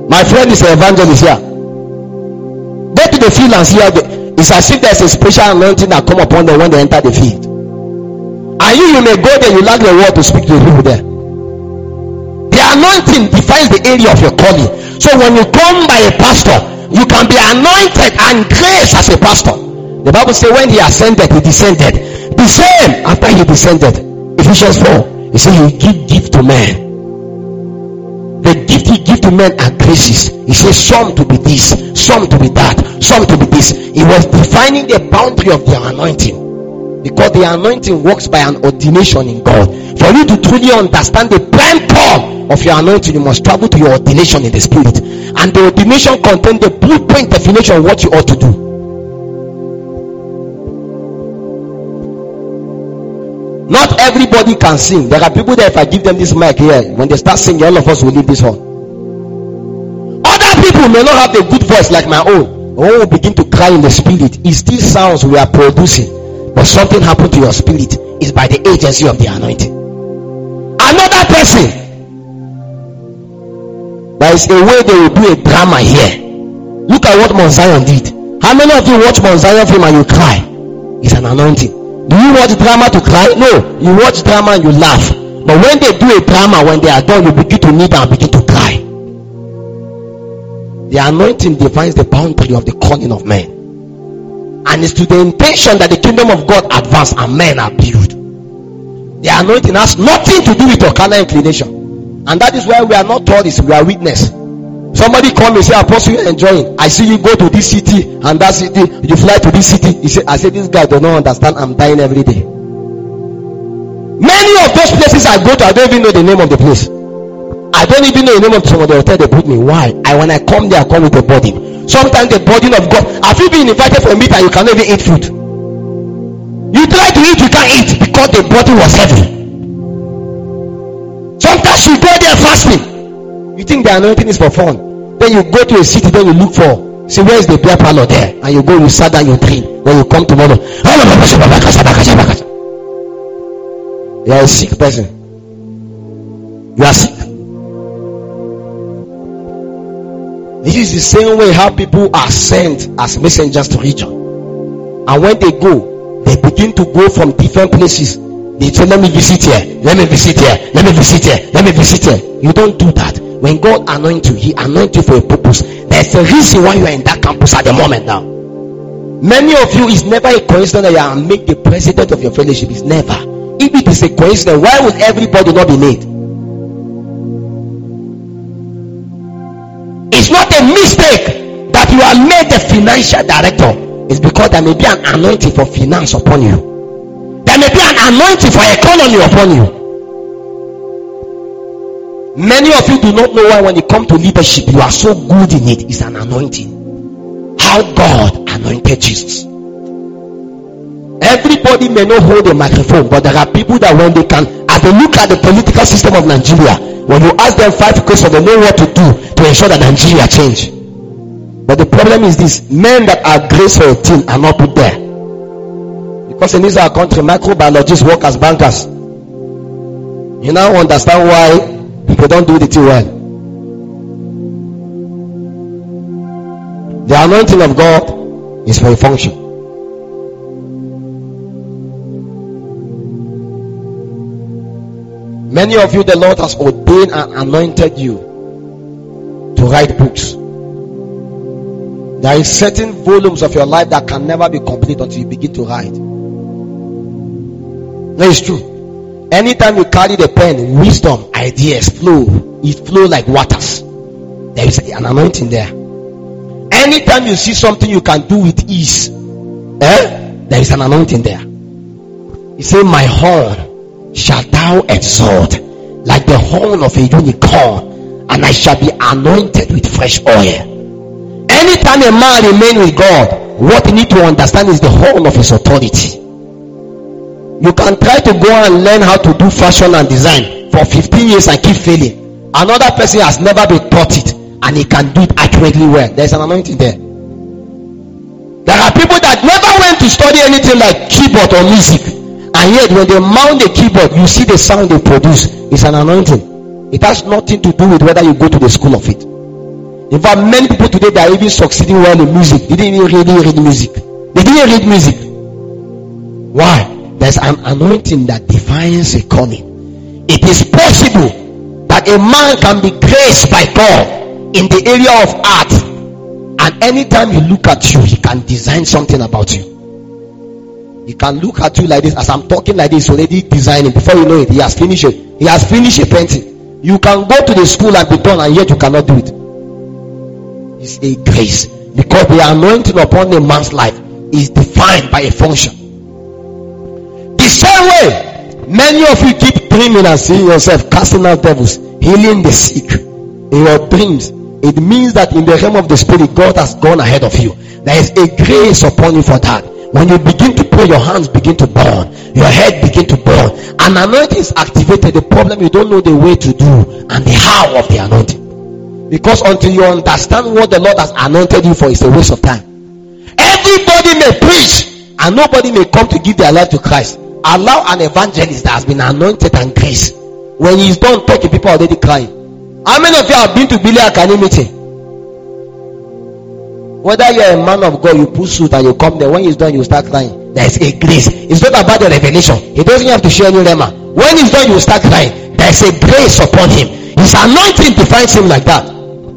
My friend is an evangelist here. Go to the field and see how they, it's as if there's a special anointing that come upon them when they enter the field. And you, you may go there, you lack the word to speak to the people there. The anointing defines the area of your calling. So when you come by a pastor, you can be anointed and graced as a pastor. The Bible says when he ascended, he descended. The same after he descended. Ephesians four. He said he give gift to men. The gift he give to men are graces. He says some to be this, some to be that, some to be this. He was defining the boundary of their anointing, because the anointing works by an ordination in God. For you to truly understand the prime call of your anointing, you must travel to your ordination in the spirit, and the ordination contains the blueprint definition of what you ought to do. Not everybody can sing. There are people that if I give them this mic here, when they start singing, all of us will leave this hall. Other people may not have a good voice like my own. When we begin to cry in the spirit, it still sounds we are producing, but something happened to your spirit is by the agency of the anointing. Another person, there is a way they will do a drama here. Look at what Mount Zion did. How many of you watch Mount Zion film and you cry? It's an anointing. Do you watch drama to cry? No, you watch drama and you laugh. But when they do a drama, when they are done, you begin to kneel and begin to cry. The anointing defines the boundary of the calling of men, and it's to the intention that the kingdom of God advance and men are built. The anointing has nothing to do with your carnal inclination, and that is why we are not tourists, we are witness. Somebody come and say, Apostle, you're enjoying. I see you go to this city and that city, you fly to this city. He say, I say, this guy does not understand, I'm dying every day. Many of those places I go to, I don't even know the name of the place. I don't even know the name of some of the hotel they put me. Why? I when I come there, I come with a burden. Sometimes the burden of God. Have you been invited for a meeting and you cannot even eat food? You try to eat, you can't eat because the burden was heavy. Sometimes you go there fasting. You think the anointing is for fun. Then you go to a city, then you look for, see where is the beer parlor there, and you go, you sit down, you drink. When you come tomorrow, you are a sick person. You are sick. This is the same way how people are sent as messengers to region, and when they go, they begin to go from different places. They say, let me visit here, let me visit here, let me visit here, let me visit here. You don't do that. When God anoints you, He anoints you for a purpose. There's a reason why you are in that campus at the moment now. Many of you, it's never a coincidence that you are made the president of your fellowship. It's never. If it is a coincidence, why would everybody not be made? It's not a mistake that you are made the financial director. It's because there may be an anointing for finance upon you. There may be an anointing for economy upon you. Many of you do not know why when you come to leadership you are so good in it. It's an anointing. How God anointed Jesus. Everybody may not hold a microphone, but there are people that when they can, as they look at the political system of Nigeria, when you ask them five questions, they know what to do to ensure that Nigeria change. But the problem is this: men that are graced for a team are not put there. Because in this our country, microbiologists work as bankers. You now understand why people don't do the thing well. The anointing of God is for a function. Many of you, the Lord has ordained and anointed you to write books. There is certain volumes of your life that can never be complete until you begin to write. No, it's true. Anytime you carry the pen, wisdom, ideas flow. It flow like waters. There is an anointing there. Anytime you see something you can do with ease, eh? There is an anointing there. He said, my horn shall thou exalt like the horn of a unicorn, and I shall be anointed with fresh oil. Anytime a man remains with God, what you need to understand is the horn of his authority. You can try to go and learn how to do fashion and design for fifteen years and keep failing. Another person has never been taught it and he can do it accurately well. There's an anointing there. There are people that never went to study anything like keyboard or music, and yet when they mount the keyboard, you see the sound they produce. It's an anointing. It has nothing to do with whether you go to the school of it. In fact, many people today that are even succeeding well in music, they didn't even really read music. They didn't read music. Why? There's an anointing that defines a calling. It is possible that a man can be graced by God in the area of art, and anytime you look at you, he can design something about you. He can look at you like this. As I'm talking like this, already designing. Before you know it, he has finished it. He has finished a painting. You can go to the school and be done, and yet you cannot do it. It's a grace, because the anointing upon a man's life is defined by a function. The same way, many of you keep dreaming and seeing yourself casting out devils, healing the sick in your dreams. It means that in the realm of the spirit, God has gone ahead of you. There is a grace upon you for that. When you begin to pray, your hands begin to burn, your head begin to burn. An anointing is activated. The problem, you don't know the way to do and the how of the anointing. Because until you understand what the Lord has anointed you for, it's a waste of time. Everybody may preach and nobody may come to give their life to Christ. Allow an evangelist that has been anointed and graced. When he's done talking, people are already crying. How many of you have been to Billy Akani meeting? Whether you're a man of God, you put suit and you come there. When he's done, you start crying. There is a grace. It's not about the revelation. He doesn't have to share any rema. When he's done, you start crying. There is a grace upon him. His anointing defines him like that.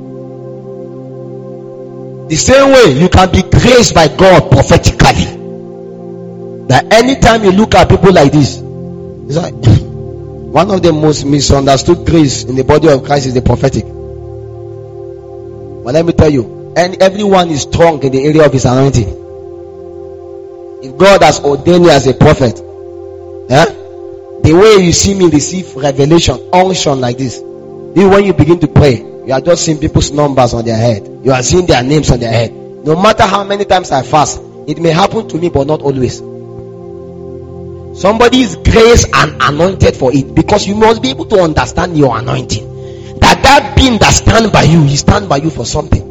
The same way you can be graced by God prophetically. That anytime you look at people like this, it's like one of the most misunderstood grace in the body of Christ is the prophetic. But let me tell you, and everyone is strong in the area of his anointing. If God has ordained you as a prophet, eh? The way you see me receive revelation, unction like this, even when you begin to pray, you are just seeing people's numbers on their head. You are seeing their names on their head. No matter how many times I fast, it may happen to me, but not always. Somebody is graced and anointed for it, because you must be able to understand your anointing. That that being that stand by you, he stand by you for something.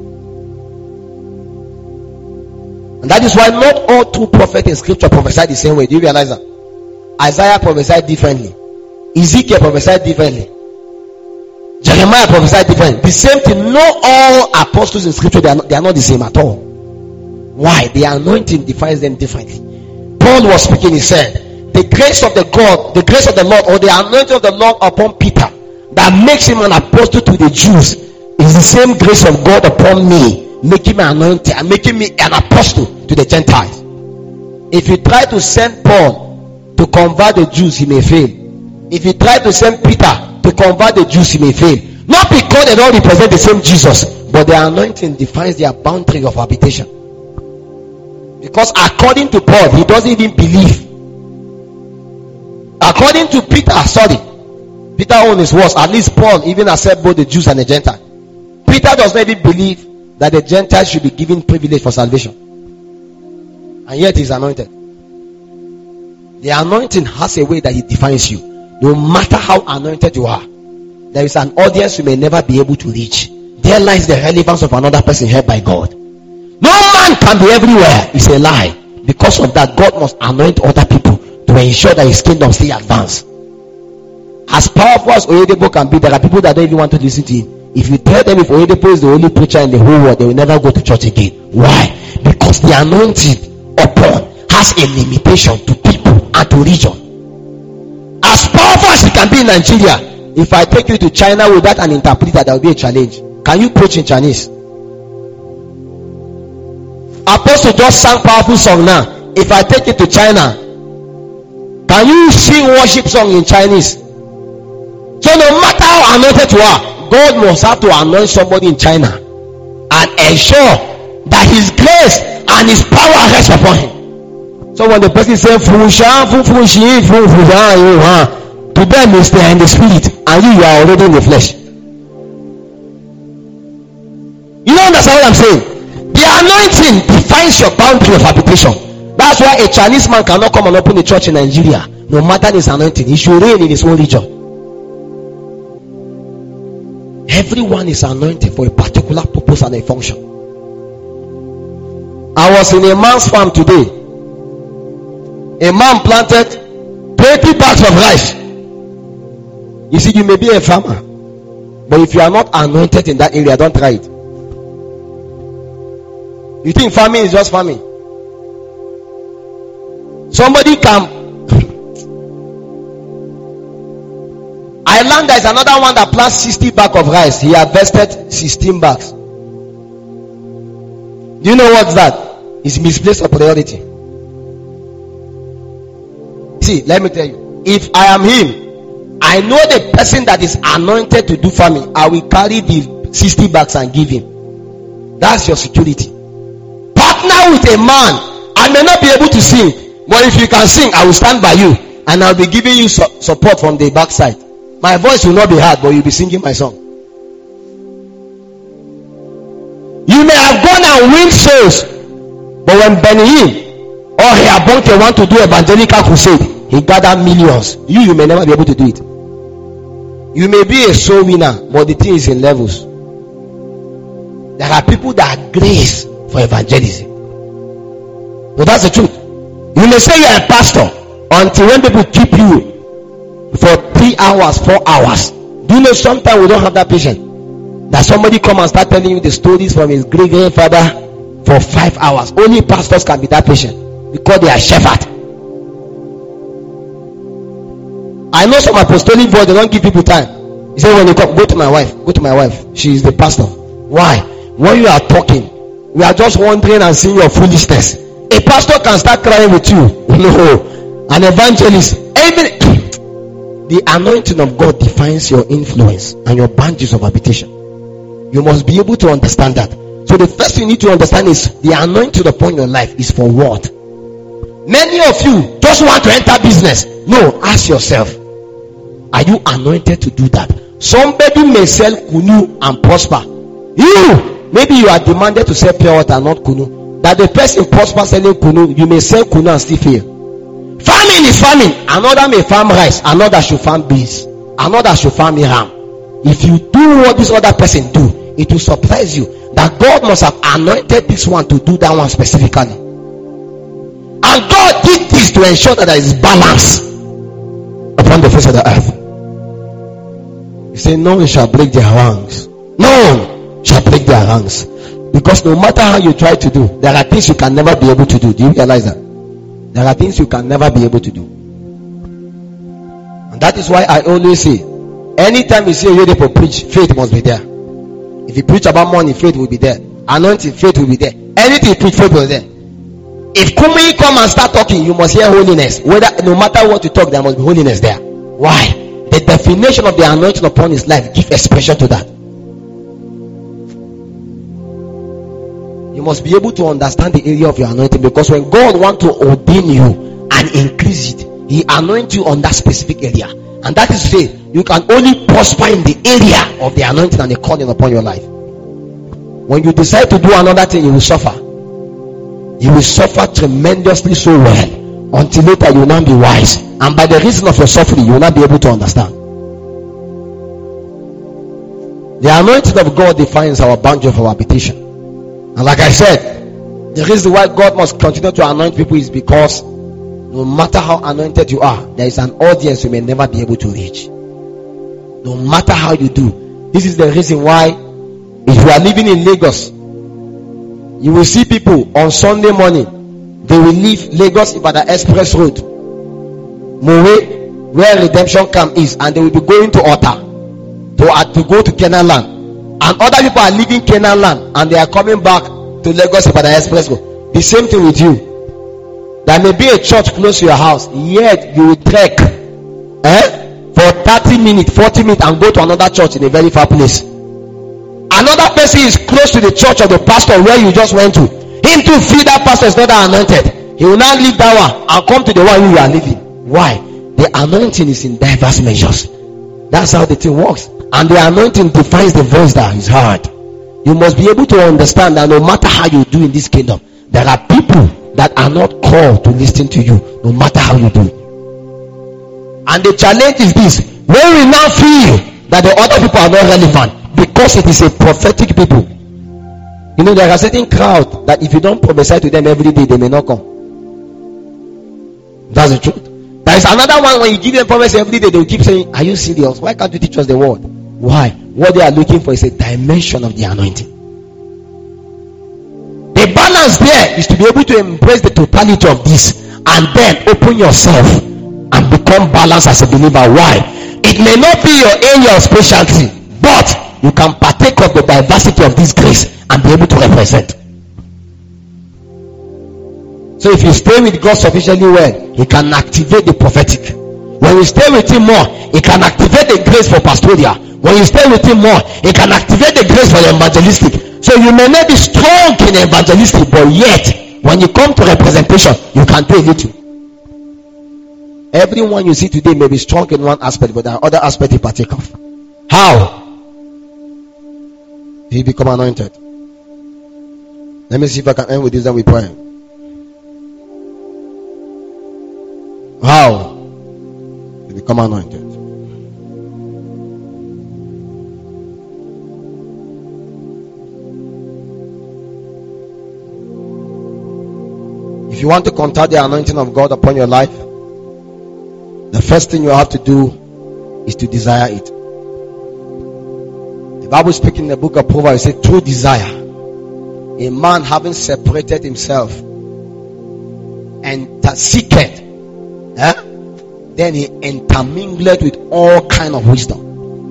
And that is why not all true prophets in scripture prophesy the same way. Do you realize that? Isaiah prophesied differently. Ezekiel prophesied differently. Jeremiah prophesied differently. The same thing. Not all apostles in scripture, they are not, they are not the same at all. Why? The anointing defines them differently. Paul was speaking, he said, the grace of the God, the grace of the Lord, or the anointing of the Lord upon Peter, that makes him an apostle to the Jews, is the same grace of God upon me, making me anointed and making me an apostle to the Gentiles. If you try to send Paul to convert the Jews, he may fail. If you try to send Peter to convert the Jews, he may fail. Not because they don't represent the same Jesus, but their anointing defines their boundary of habitation. Because according to Paul, he doesn't even believe. According to Peter, sorry, Peter own his words. At least Paul even accept both the Jews and the Gentiles. Peter does not even believe that the Gentiles should be given privilege for salvation, and yet he's anointed. The anointing has a way that it defines you. No matter how anointed you are, there is an audience you may never be able to reach. There lies the relevance of another person held by God. No man can be everywhere. It's a lie. Because of that, God must anoint other people to ensure that his kingdom stay advanced. As powerful as Oyedepo can be, there are people that don't even want to listen to him. If you tell them if Oyedepo is the only preacher in the whole world, they will never go to church again. Why? Because the anointing upon has a limitation to people and to region. As powerful as it can be in Nigeria, if I take you to China without an interpreter, there will be a challenge. Can you preach in Chinese? Apostle just sang powerful song now. If I take you to China, can you sing worship song in Chinese? So no matter how anointed you are, God must have to anoint somebody in China and ensure that his grace and his power rests upon him. So when the person says Fusha, Fufushi, Fufuha, to them is they are in the spirit, and you, you are already in the flesh. You don't understand what I'm saying? The anointing defines your boundary of habitation. That's why a Chinese man cannot come and open a church in Nigeria. No matter his anointing, he should reign in his own region. Everyone is anointed for a particular purpose and a function. I was in a man's farm today. A man planted twenty bags of rice. You see, you may be a farmer, but if you are not anointed in that area, don't try it. You think farming is just farming? Somebody can. I learned there is another one that plants sixty bags of rice. He harvested sixteen bags. Do you know what's that? It's misplaced of priority. See, let me tell you. If I am him, I know the person that is anointed to do farming. I will carry the sixty bags and give him. That's your security. Partner with a man. I may not be able to sing, but if you can sing, I will stand by you and I'll be giving you su- support from the backside. My voice will not be heard, but you'll be singing my song. You may have gone and win souls, but when Benny Hinn or Heabonke want to do evangelical crusade, he gathered millions. You, you may never be able to do it. You may be a soul winner, but the thing is in levels. There are people that are grace for evangelism. So that's the truth. You may say you're a pastor until when people keep you for three hours, four hours. Do you know sometimes we don't have that patience? That somebody come and start telling you the stories from his great grandfather for five hours. Only pastors can be that patient because they are shepherd. I know some apostolic boys, they don't give people time. He said when you come, go to my wife, go to my wife. She is the pastor. Why? When you are talking, we are just wondering and seeing your foolishness. A pastor can start crying with you. No. An evangelist. Even the anointing of God defines your influence and your boundaries of habitation. You must be able to understand that. So the first thing you need to understand is the anointing upon your life is for what? Many of you just want to enter business. No, ask yourself, are you anointed to do that? Somebody may sell kunu and prosper. You, maybe you are demanded to sell pure water, not kunu. That the person prosper selling kunu, you may sell kunu and still fail. Farming is farming. Another may farm rice, another should farm beans, another should farm yam. If you do what this other person do, it will surprise you that God must have anointed this one to do that one specifically. And God did this to ensure that there is balance upon the face of the earth. He said, none shall break their ranks. None shall break their ranks. Because no matter how you try to do, there are things you can never be able to do. Do you realize that? There are things you can never be able to do. And that is why I always say, anytime you see a lady for preach, faith must be there. If you preach about money, faith will be there. Anointing, faith will be there. Anything you preach, faith will be there. If Kumi come and start talking, you must hear holiness. Whether no matter what you talk, there must be holiness there. Why? The definition of the anointing upon his life give expression to that. You must be able to understand the area of your anointing, because when God wants to ordain you and increase it, he anoints you on that specific area. And that is to say, you can only prosper in the area of the anointing and the calling upon your life. When you decide to do another thing, you will suffer. You will suffer tremendously so well until later you will not be wise. And by the reason of your suffering, you will not be able to understand. The anointing of God defines our boundary of our habitation. And like I said, the reason why God must continue to anoint people is because no matter how anointed you are, there is an audience you may never be able to reach. No matter how you do. This is the reason why if you are living in Lagos, you will see people on Sunday morning, they will leave Lagos Ibadan Express Road, Mowe, where redemption camp is, and they will be going to Ota to, uh, to go to Canaan land. And other people are leaving Canaan land and they are coming back to Lagos Ibadan Express Road. The same thing with you. There may be a church close to your house, yet you will trek eh, for thirty minutes, forty minutes and go to another church in a very far place. Another person is close to the church of the pastor where you just went to. Him to feed that pastor is not that anointed. He will now leave that one and come to the one you are leaving. Why? The anointing is in diverse measures. That's how the thing works. And the anointing defines the voice that is heard. You must be able to understand that no matter how you do in this kingdom, there are people that are not called to listen to you, no matter how you do. And the challenge is this: when we now feel that the other people are not relevant, because it is a prophetic people. You know, there are certain crowd that if you don't prophesy to them every day, they may not come. That's the truth. There is another one, when you give them prophecy every day, they will keep saying, are you serious? Why can't you teach us the word? Why? What they are looking for is a dimension of the anointing. The balance there is to be able to embrace the totality of this and then open yourself and become balanced as a believer. Why? It may not be your area of specialty, but you can partake of the diversity of this grace and be able to represent. So if you stay with God sufficiently well, He can activate the prophetic. When you stay with Him more, He can activate the grace for pastoral. When you stay with Him more, He can activate the grace for the evangelistic. So you may not be strong in evangelistic, but yet when you come to representation, you can do a little. Everyone you see today may be strong in one aspect, but there are other aspects you partake of. How? He become anointed. Let me see if I can end with this, then we pray. How? He become anointed. If you want to contact the anointing of God upon your life, the first thing you have to do is to desire it. The Bible speaking in the book of Proverbs, it says, through desire, a man having separated himself and seeketh, eh? then he intermingled with all kind of wisdom.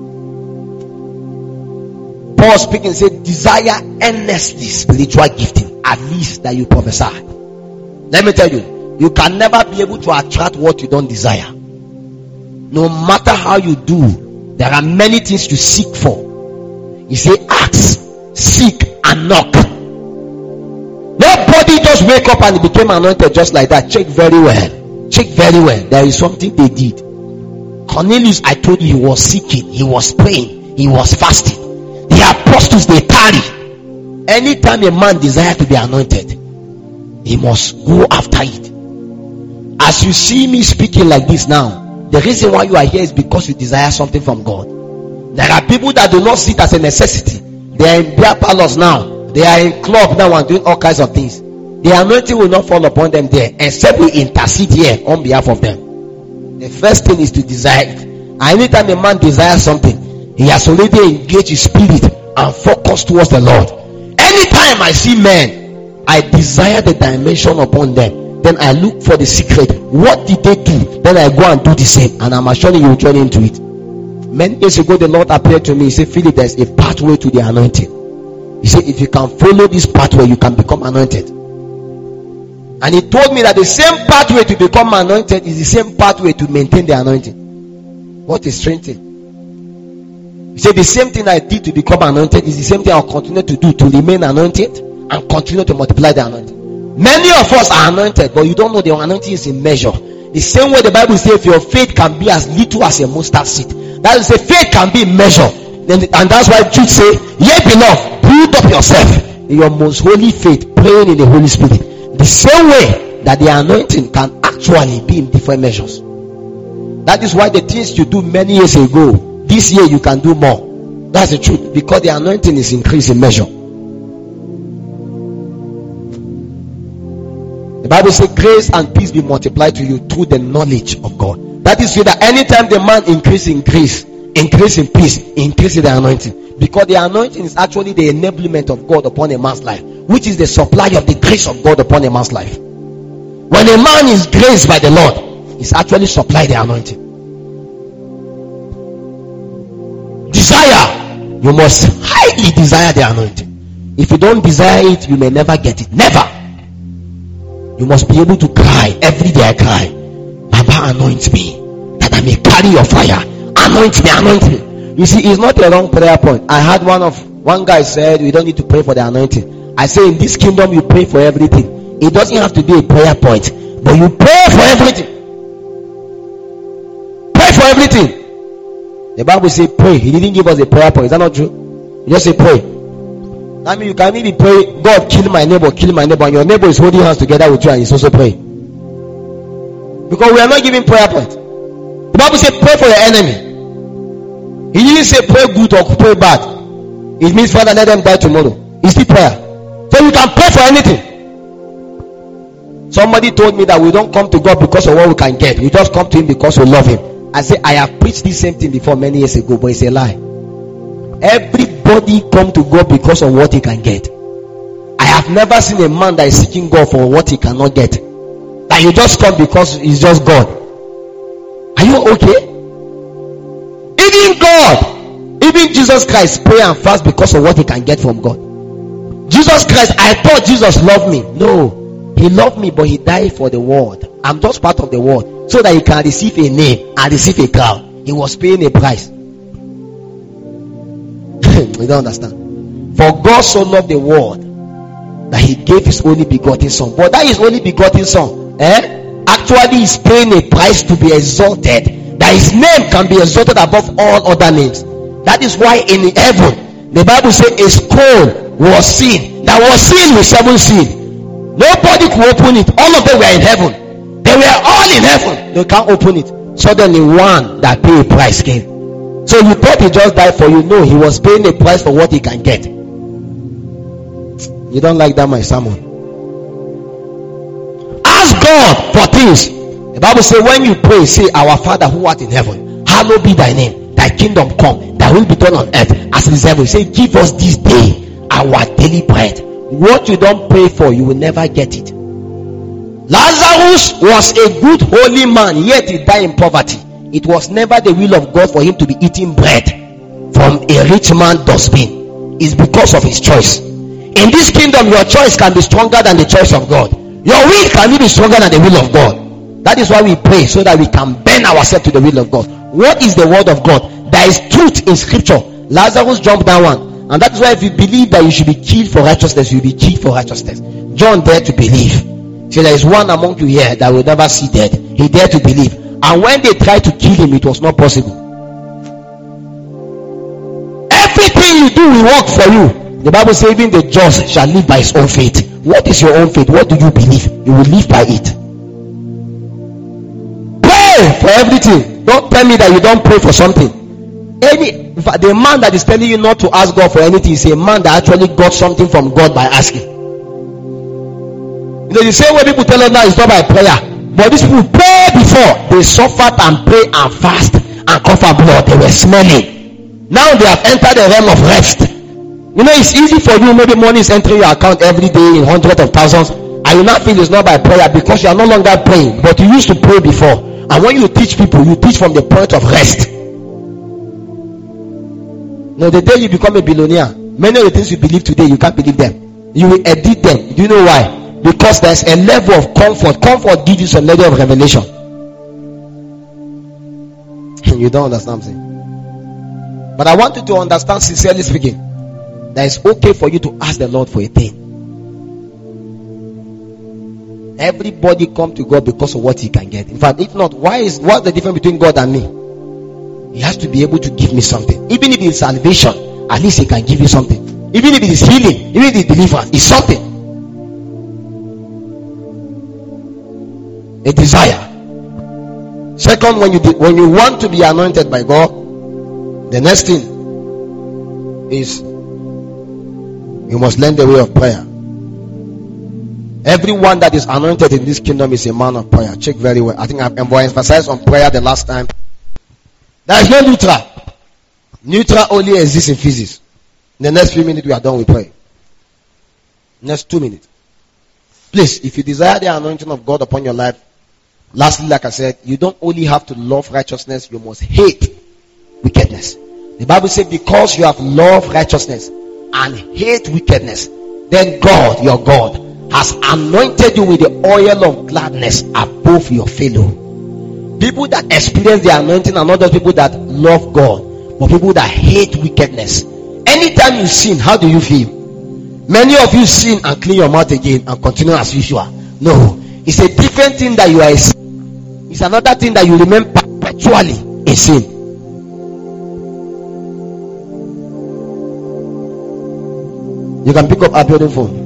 Paul speaking said, desire earnestly spiritual gifting, at least that you prophesy. Let me tell you, you can never be able to attract what you don't desire. No matter how you do, there are many things to seek for. You say, ask, seek, and knock. Nobody just wake up and became anointed just like that. Check very well. Check very well. There is something they did. Cornelius, I told you, he was seeking, he was praying, he was fasting. The apostles, they tarry. Anytime a man desires to be anointed, he must go after it. As you see me speaking like this now, the reason why you are here is because you desire something from God. There are people that do not see it as a necessity. They are in beer parlors now. They are in club now and doing all kinds of things. The anointing will not fall upon them there, except we intercede here on behalf of them. The first thing is to desire it. And anytime a man desires something, he has already engaged his spirit and focused towards the Lord. Anytime I see men, I desire the dimension upon them. Then I look for the secret. What did they do? Then I go and do the same. And I'm assuring you will join into it. Many years ago, the Lord appeared to me. He said, Philip, there's a pathway to the anointing. He said, if you can follow this pathway, you can become anointed. And he told me that the same pathway to become anointed is the same pathway to maintain the anointing. What a strange thing. He said, the same thing I did to become anointed is the same thing I'll continue to do to remain anointed and continue to multiply the anointing. Many of us are anointed, but you don't know the anointing is in measure. The same way the Bible says, if your faith can be as little as a mustard seed, that is, the faith can be in measure. And that's why Jude say, yea, beloved, build up yourself in your most holy faith, praying in the Holy Spirit. The same way that the anointing can actually be in different measures. That is why the things you do many years ago, this year you can do more. That's the truth, because the anointing is increased in measure. The Bible says, grace and peace be multiplied to you through the knowledge of God. That is so that anytime the man increase in grace, increase in peace, increase in the anointing. Because the anointing is actually the enablement of God upon a man's life, which is the supply of the grace of God upon a man's life. When a man is graced by the Lord, he's actually supply the anointing. Desire, you must highly desire the anointing. If you don't desire it, you may never get it. Never. You must be able to cry every day. I cry, Baba, anoint me that I may carry your fire. Anoint me, anoint me. You see, it's not a wrong prayer point. I had one of one guy said we don't need to pray for the anointing. I say in this kingdom you pray for everything. It doesn't have to be a prayer point, but you pray for everything. Pray for everything. The Bible says pray. He didn't give us a prayer point. Is that not true? He just say pray. I mean, you can even pray, God, kill my neighbor, kill my neighbor, and your neighbor is holding hands together with you and he's also praying. Because we are not giving prayer point. The Bible says pray for your enemy. He didn't say pray good or pray bad. It means, Father, let them die tomorrow. It's still prayer. So you can pray for anything. Somebody told me that we don't come to God because of what we can get. We just come to Him because we love Him. I say, I have preached this same thing before many years ago, but it's a lie. Everybody come to God because of what he can get. I have never seen a man that is seeking God for what he cannot get. That you just come because he's just God. Are you okay? Even God, even Jesus Christ pray and fast because of what he can get from God. Jesus Christ, I thought Jesus loved me. No, he loved me, but he died for the world. I'm just part of the world, so that he can receive a name and receive a crown. He was paying a price. You don't understand. For God so loved the world that he gave his only begotten son. But that his only begotten son, eh, actually is paying a price to be exalted, that his name can be exalted above all other names. That is why in heaven the Bible says a scroll was seen, that was seen with seven seals. Nobody could open it. All of them were in heaven. They were all in heaven. They can't open it. Suddenly one that paid a price came. So you thought he just died for you. No, he was paying a price for what he can get. You don't like that, my sermon? Ask God for things. The Bible says when you pray, say, our Father who art in heaven, hallowed be thy name. Thy kingdom come, thy will be done on earth as it is in heaven. Say, give us this day our daily bread. What you don't pray for, you will never get it. Lazarus was a good holy man, yet he died in poverty. It was never the will of God for him to be eating bread from a rich man's dustbin. It's because of his choice. In this kingdom, your choice can be stronger than the choice of God. Your will can be stronger than the will of God. That is why we pray, so that we can bend ourselves to the will of God. What is the word of God? There is truth in scripture. Lazarus jumped down one, and that is why if you believe that you should be killed for righteousness, you will be killed for righteousness. John dared to believe. So there is one among you here that will never see death. He dared to believe, and when they tried to kill him, it was not possible. Everything you do will work for you. The Bible says even the just shall live by his own faith. What is your own faith? What do you believe? You will live by it. Pray for everything. Don't tell me that you don't pray for something. Any in fact, the man that is telling you not to ask God for anything is a man that actually got something from God by asking. You know, the same way people tell us now is not by prayer, but these people pray before. They suffered and pray and fast and cough up blood. They were smelling. Now they have entered the realm of rest. You know, it's easy for you. Maybe money is entering your account every day in hundreds of thousands, and you now feel it's not by prayer because you are no longer praying, but you used to pray before. And when you teach people, you teach from the point of rest. No, the day you become a billionaire, many of the things you believe today, you can't believe them. You will edit them. Do you know why? Because there's a level of comfort. Comfort gives you some level of revelation. You don't understand what I'm saying. But I want you to understand, sincerely speaking, that it's okay for you to ask the Lord for a thing. Everybody come to God because of what he can get. In fact, if not, why is what's the difference between God and me? He has to be able to give me something. Even if it's salvation, at least he can give you something. Even if it is healing, even if it is deliverance, it's something. A desire. Second, when you when you want to be anointed by God, the next thing is you must learn the way of prayer. Everyone that is anointed in this kingdom is a man of prayer. Check very well. I think I've emphasized on prayer the last time. There is no neutral. Neutral only exists in physics. In the next few minutes we are done with prayer. Next two minutes. Please, if you desire the anointing of God upon your life, lastly, like I said, you don't only have to love righteousness, you must hate wickedness. The Bible says because you have loved righteousness and hate wickedness, then God, your God, has anointed you with the oil of gladness above your fellow. People that experience the anointing are not those people that love God, but people that hate wickedness. Anytime you sin, how do you feel? Many of you sin and clean your mouth again and continue as usual. No, it's a different thing that you are a sin. It's another thing that you remain perpetually a sin. You can pick up our building phone.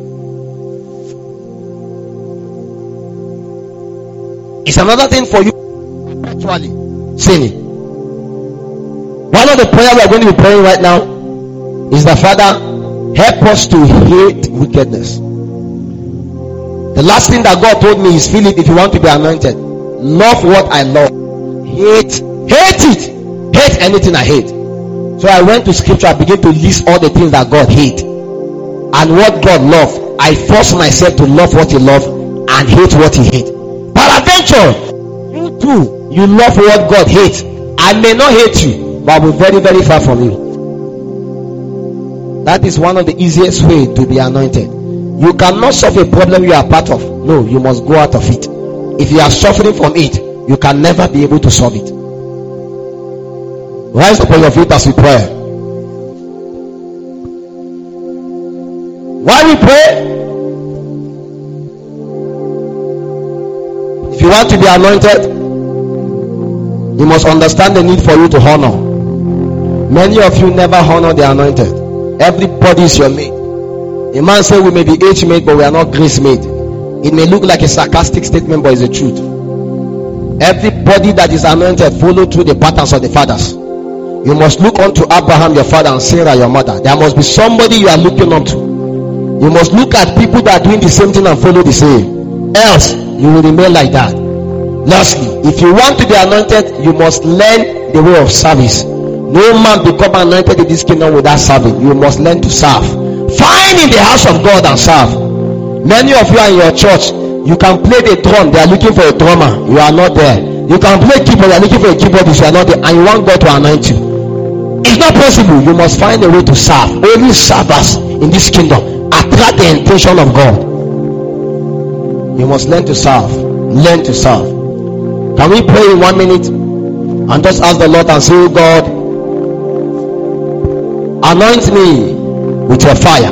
It's another thing for you perpetually sinning. One of the prayers we are going to be praying right now is the Father, help us to hate wickedness. The last thing that God told me is, Philip, if you want to be anointed, love what I love. Hate, hate it. Hate anything I hate. So I went to scripture, I began to list all the things that God hates. and what God loves, I force myself to love what he loves and hate what he hates. Peradventure, you too, you love what God hates. I may not hate you, but I will be very, very far from you. That is one of the easiest ways to be anointed. You cannot solve a problem you are part of. No, you must go out of it. If you are suffering from it, you can never be able to solve it. Rise up on your feet as we pray. While we pray, if you want to be anointed, you must understand the need for you to honor. Many of you never honor the anointed. Everybody is your mate. A man said we may be age mate, but we are not grace mate. It may look like a sarcastic statement, but it's the truth. Everybody that is anointed follow through the patterns of the fathers. You must look unto Abraham your father and Sarah your mother. There must be somebody you are looking up to. You must look at people that are doing the same thing and follow the same. Else you will remain like that. Lastly, if you want to be anointed, you must learn the way of service. No man become anointed in this kingdom without serving. You must learn to serve. Find in the house of God and serve. Many of you are in your church. You can play the drum. They are looking for a drummer. You are not there. You can play keyboard. They are looking for a keyboardist. You are not there. And you want God to anoint you. It's not possible. You must find a way to serve. Only servers in this kingdom attract the intention of God. You must learn to serve. Learn to serve. Can we pray in one minute and just ask the Lord and say, oh God, anoint me with your fire.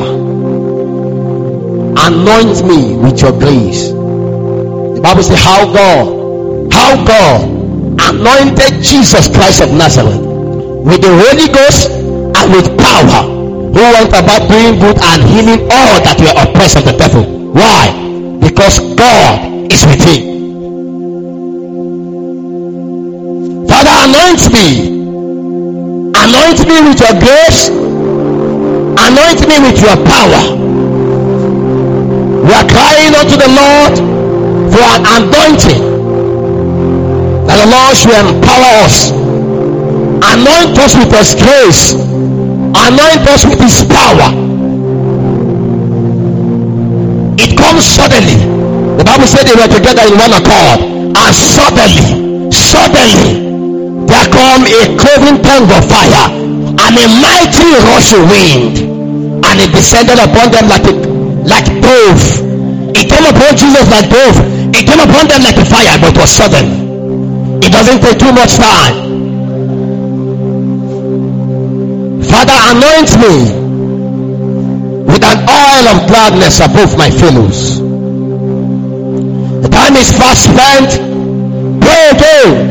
Anoint me with your grace. The Bible says how God, how God anointed Jesus Christ of Nazareth with the Holy Ghost and with power, who went about doing good and healing all that were oppressed of the devil. Why? Because God is with him. Father, anoint me. Anoint me with your grace. Anoint me with your power. We are crying unto the Lord for an anointing, that the Lord should empower us. Anoint us with his grace. Anoint us with his power. It comes suddenly. The Bible said they were together in one accord, and suddenly, suddenly there come a cloven tongue of fire and a mighty rushing wind, and it descended upon them like a like dove. It came upon Jesus like dove. It came upon them like a fire, but it was sudden. It doesn't take too much time. Father, anoint me with an oil of gladness above my fellows. The time is fast spent. Pray again.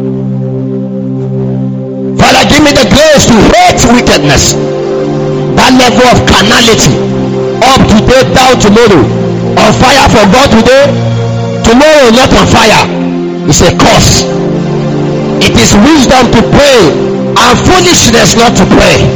Father, give me the grace to hate wickedness. That level of carnality. Up today, down tomorrow. On fire for God today, tomorrow not on fire. It's a curse. It is wisdom to pray and foolishness not to pray.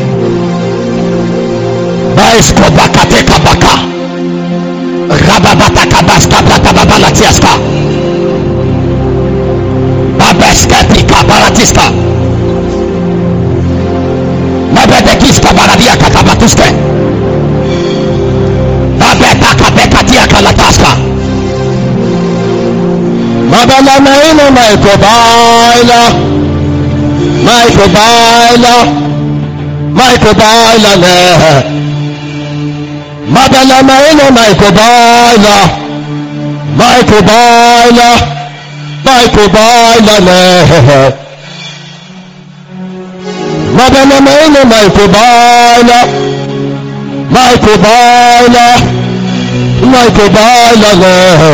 Mabala maina maikobaila maikobaila maikobaila ne Mabala maina maikobaila maikobaila maikobaila ne Mabala maina maikobaila maikobaila maikobaila ne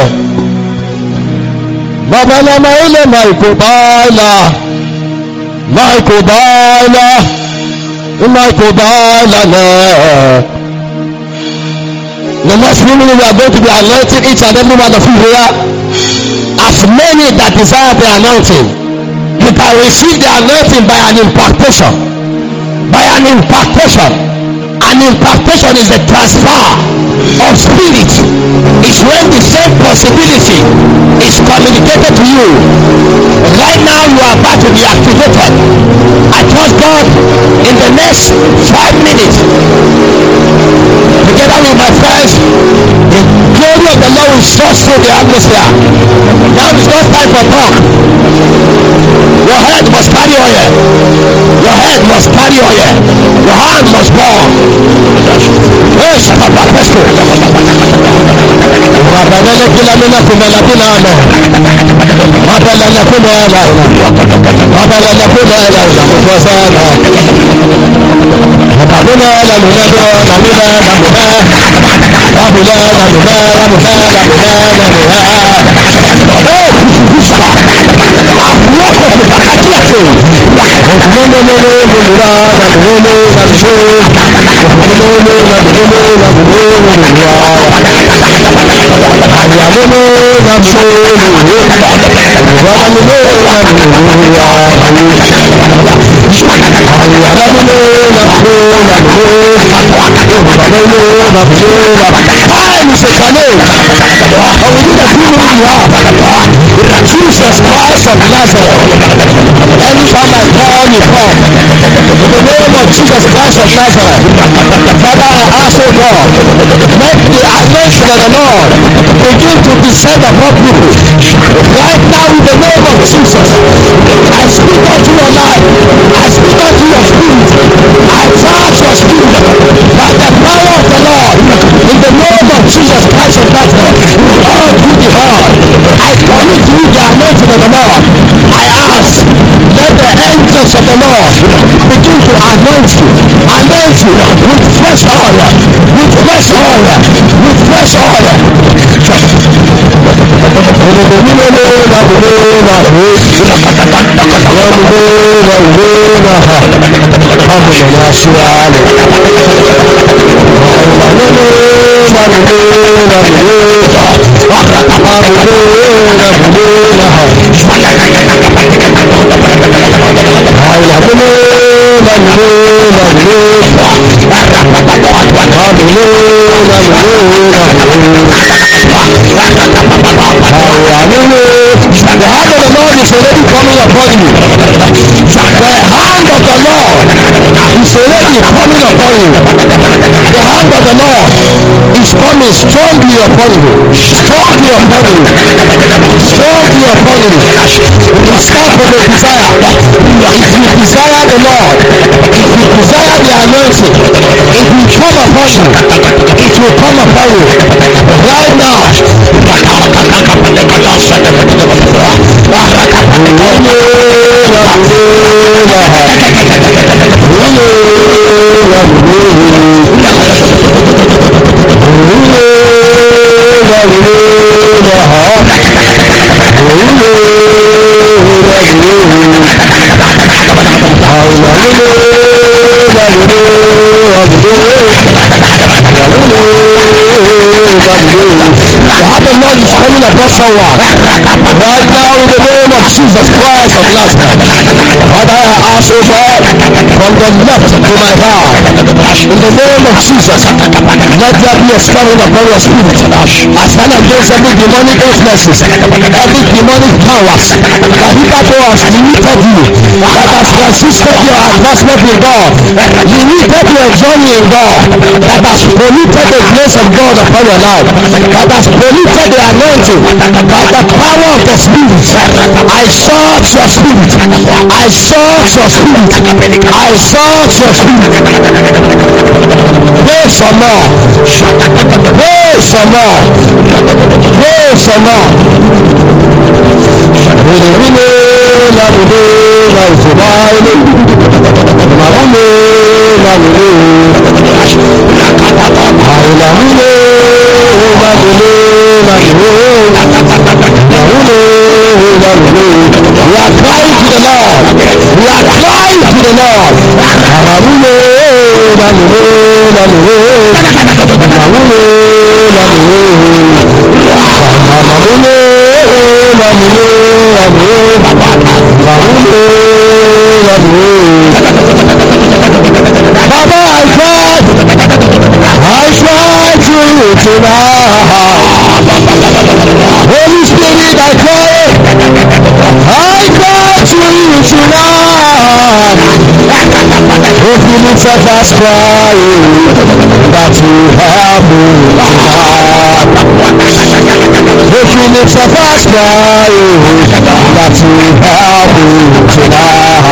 Mabala maile maikobaila maikobaila maikobaila ne. The next minute we are going to be anointing each and every one of you here. As many that desire the anointing, you can receive the anointing by an impartation. By an impartation. An impartation is a transfer of spirit. It's when the same possibility is communicated to you. Right now you are about to be activated. I trust God in the next five minutes, together with my time for talk. Your head must carry oil. Your head must carry oil. Your hand must burn. Hey, Shabbat Pesto. Rabbanele Kilamina Kumelabina. Rabbanele Kumela. Rabbanele Kumela. Rabbanele Rabuna la luna do la luna la luna Rabuna la luna la luna la luna la luna Oh, Bushaba Walk of the Bakatiato No no no no no no la luna la luna No no no la luna la luna Ayamuno la Time is a challenge. And we need a few minutes we have. Jesus Christ of Nazareth. Anytime I call you come. In the name of Jesus Christ of Nazareth. Father, I ask, oh God, make the anointing of the Lord begin to descend upon people. Right now in the name of Jesus, I speak unto your life. I speak unto your spirit. I charge your spirit by the power of the Lord. In the name of Jesus Christ of Nazareth, all through the heart, I commit to you the anointing of the Lord. I ask, let the angels of the Lord begin to anoint you, anoint you with fresh oil, with fresh oil, with fresh oil. The hand of the Lord is already coming upon you. The hand of the Lord is already coming upon you. The hand of the Lord is coming strongly upon you. Strongly upon you. Strongly upon you. It is time for the desire. If you desire the Lord, if you desire the anointing, it will come upon you. It will come upon you. Right now. Someone right now in the name of Jesus Christ of Nazareth. Father, I ask, oh God, from the left to my right, in the name of Jesus, let there be a stirring upon your spirit. I stand against every demonic influences, every demonic powers that hitherto has limited you, that has resisted your advancement in God, limited your journey in God, that has polluted the grace of God upon your life, that has polluted the anointing. By the power of the Spirit, I search your spirit. I search your spirit. I search your spirit. Pray some more. Pray some more. Pray some more. We are crying to the Lord. We are crying to the Lord. Baba, I cry. I cry to you tonight. Holy Spirit, I cry. I cry to you tonight. If you need to fast crying, that you have me tonight. If you lift up a cry, that will help you tonight.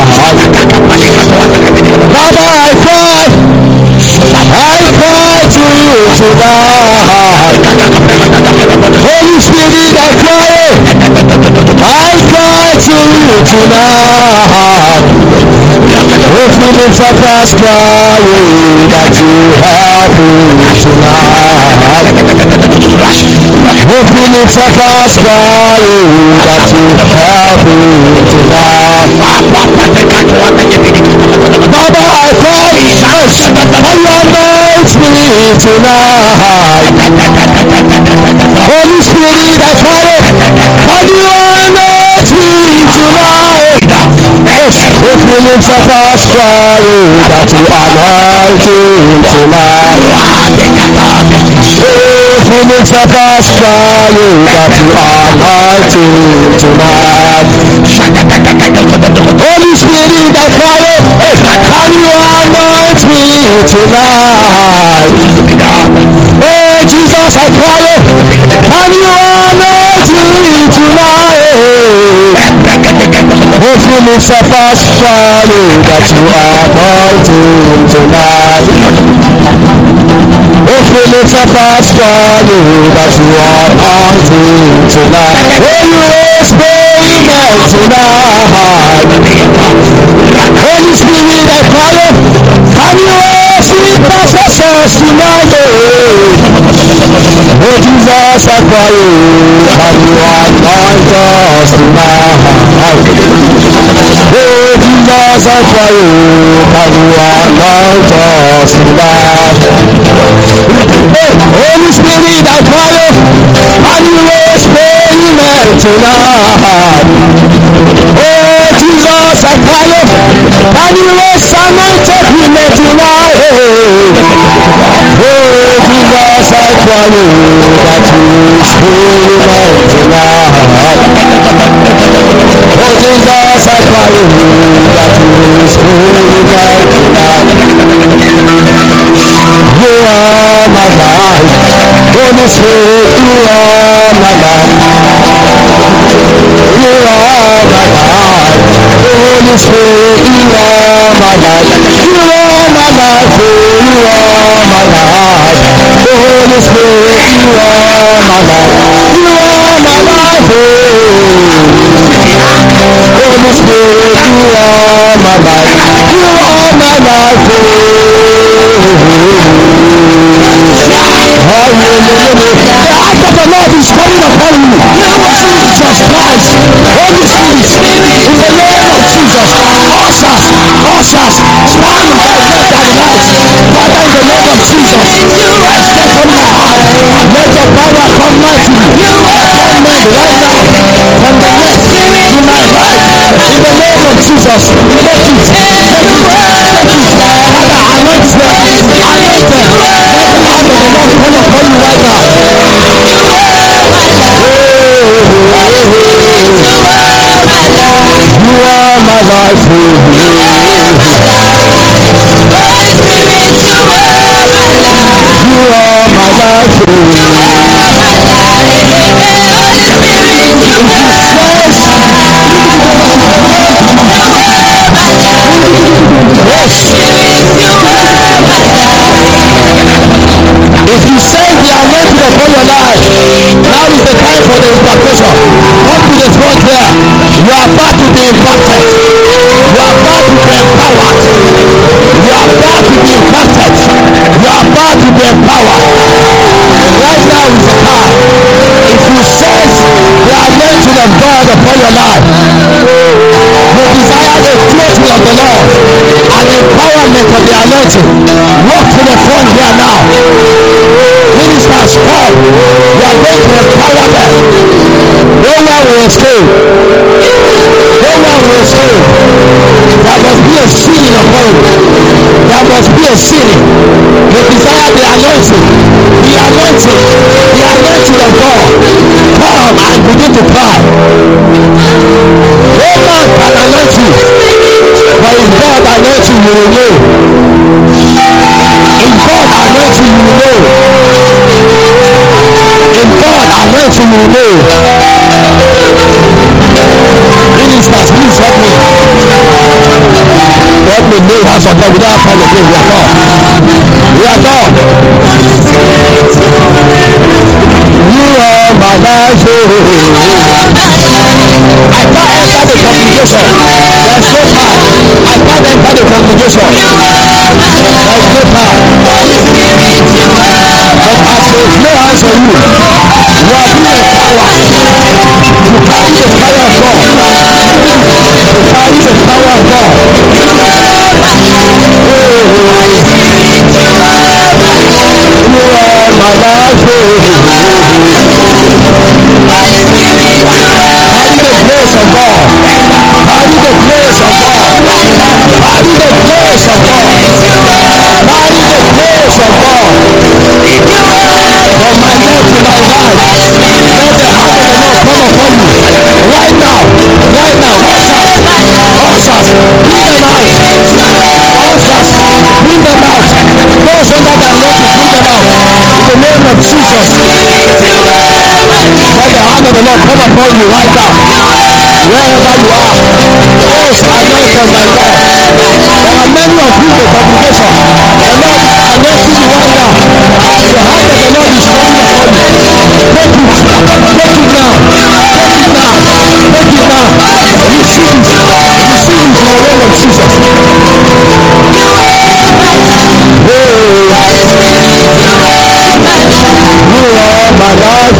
Baba, I cry, I cry to you tonight. Holy Spirit, I cry, I cry to you tonight. If you lift up a cry, that will help you tonight. If you lift up a cry, that will help you tonight. Baba, I cry, yes, I anoint me tonight. Holy Spirit, I cry, can you anoint me tonight? Yes, if you lift up a cry, that will anoint you tonight. If you lift up a cry, that will anoint you tonight. Holy Spirit, I cry, can you anoint me tonight? Oh Jesus, I cry, can you anoint me tonight? If you lift up a cry, that you anoint me tonight. If you lift up a cry, that you anoint me tonight. Will you raise payment tonight? Holy Spirit, I cry, can you raise intercessors tonight? Oh Jesus, I cry, can you anoint us tonight? Oh Jesus, I cry, can you anoint us tonight? Holy Spirit, I cry, can you raise payment tonight? Oh Jesus, I cry, can you raise anointed women tonight? Oh Jesus, I cry, that you raise payment tonight. Oh Jesus, I cry, that you raise payment tonight. You are my life. Holy Spirit, you are my life. You are my life. Holy Spirit, you are my life. You are my life. You are my life. Holy Spirit, you are my life. You are my life. Holy Spirit, you are my life. You are my life. The act of the Lord is coming upon you. Jesus Christ, Holy Spirit, in the name of Jesus, ushers, ushers, stand by left and right. Father, in the name of Jesus, I step from my heart. Let your power come mightily. Upon me right now, from the left to my right. In the name of Jesus, let it, let it, let it. Father, anoint them, anoint them. Let the hand of the Lord come upon you right now. You are my life, you are my life. If you say the anointing upon your life, now is the time for the impartation. Come to the front here. You are about to be impacted. You are about to be empowered. You are about to be impacted. You are about to be empowered. Right now is the time. If you sense the anointing of God upon your life, you desire the floating of the Lord and the empowerment of the anointing, walk to the front here now. Ministers, come. You are going to empower them. No one will escape. No one will escape. There must be a sealing upon you. There must be a sealing. You desire the anointing. The anointing. The anointing of God. Come and begin to cry. No man can anoint you. But if God anoints you, you will know. If God anoints you, you will know. If God anoints you, you will know. Let me lay hands on them without time again. We are God. We are God. You are my life. I can't enter the congregation. There's no power. I can't enter the congregation. There's no power. But as they lay hands on you, you are being empowered. You carry the fire of God. You carry the power of God. You are my life. Carry the grace of God. Carry the grace of God. Carry the grace of God. Carry the grace of God. From my left to my right. Let the hand of the Lord come upon you. Right now. Right now. Ushers. Bring them out. Ushers. Bring them out. Those under the anointing, bring them out. In the name of Jesus. Let the hand of the Lord come upon you right now. Wherever you are. Those anointed by God. There are many of you in the congregation. The Lord is anointing you right now. The hand of the Lord is coming upon you. Take it. Take it now. Take it now. Take it now. Receive it. Receive it in the name of Jesus. You are my life.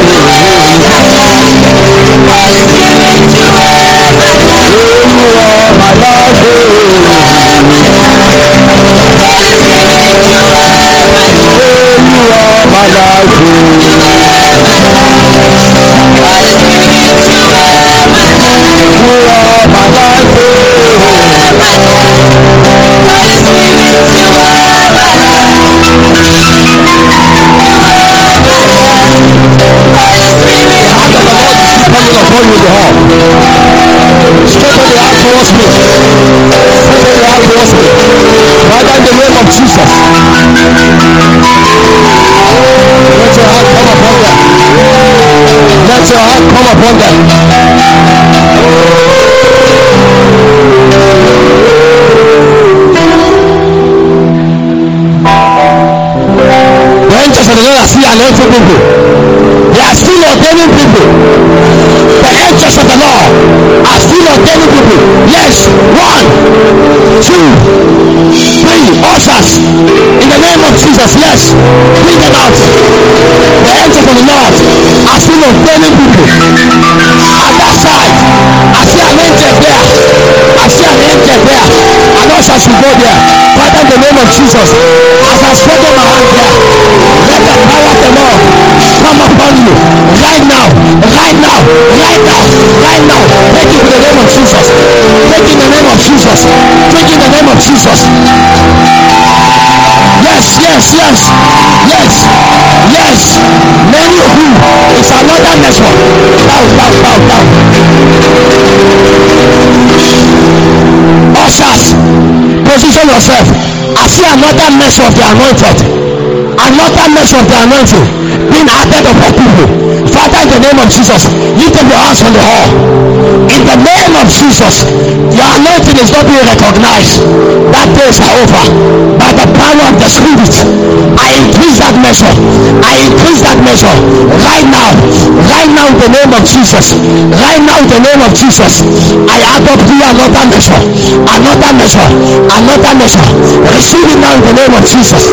People. They are still ordaining people. The angels of the Lord are still ordaining people. Yes, one, two, three, ushers. In the name of Jesus, yes, bring them out. The angels of the Lord are still ordaining people. At that side, I see an angel there. I see an angel there. And ushers should go there. Father, in the name of Jesus, as I spread my hand there, let the power of the Lord come upon you right now, right now, right now, right now. Take it in the name of Jesus. Take it in the name of Jesus. Take it in the name of Jesus. Yes, yes, yes, yes, yes. Many of you, it's another measure. Down, down, down, down. Ushers, position yourself. I see another measure of the anointed. Another measure of the anointing being added upon people. Father, in the name of Jesus, lift up your hands on the hall. In the name of Jesus, your anointing is not being recognized. That days are over. By the power of the Spirit, I increase that measure. I increase that measure right now. Right now, in the name of Jesus. Right now, in the name of Jesus, I add up to you another measure. Another measure. Another measure. Receive it now in the name of Jesus.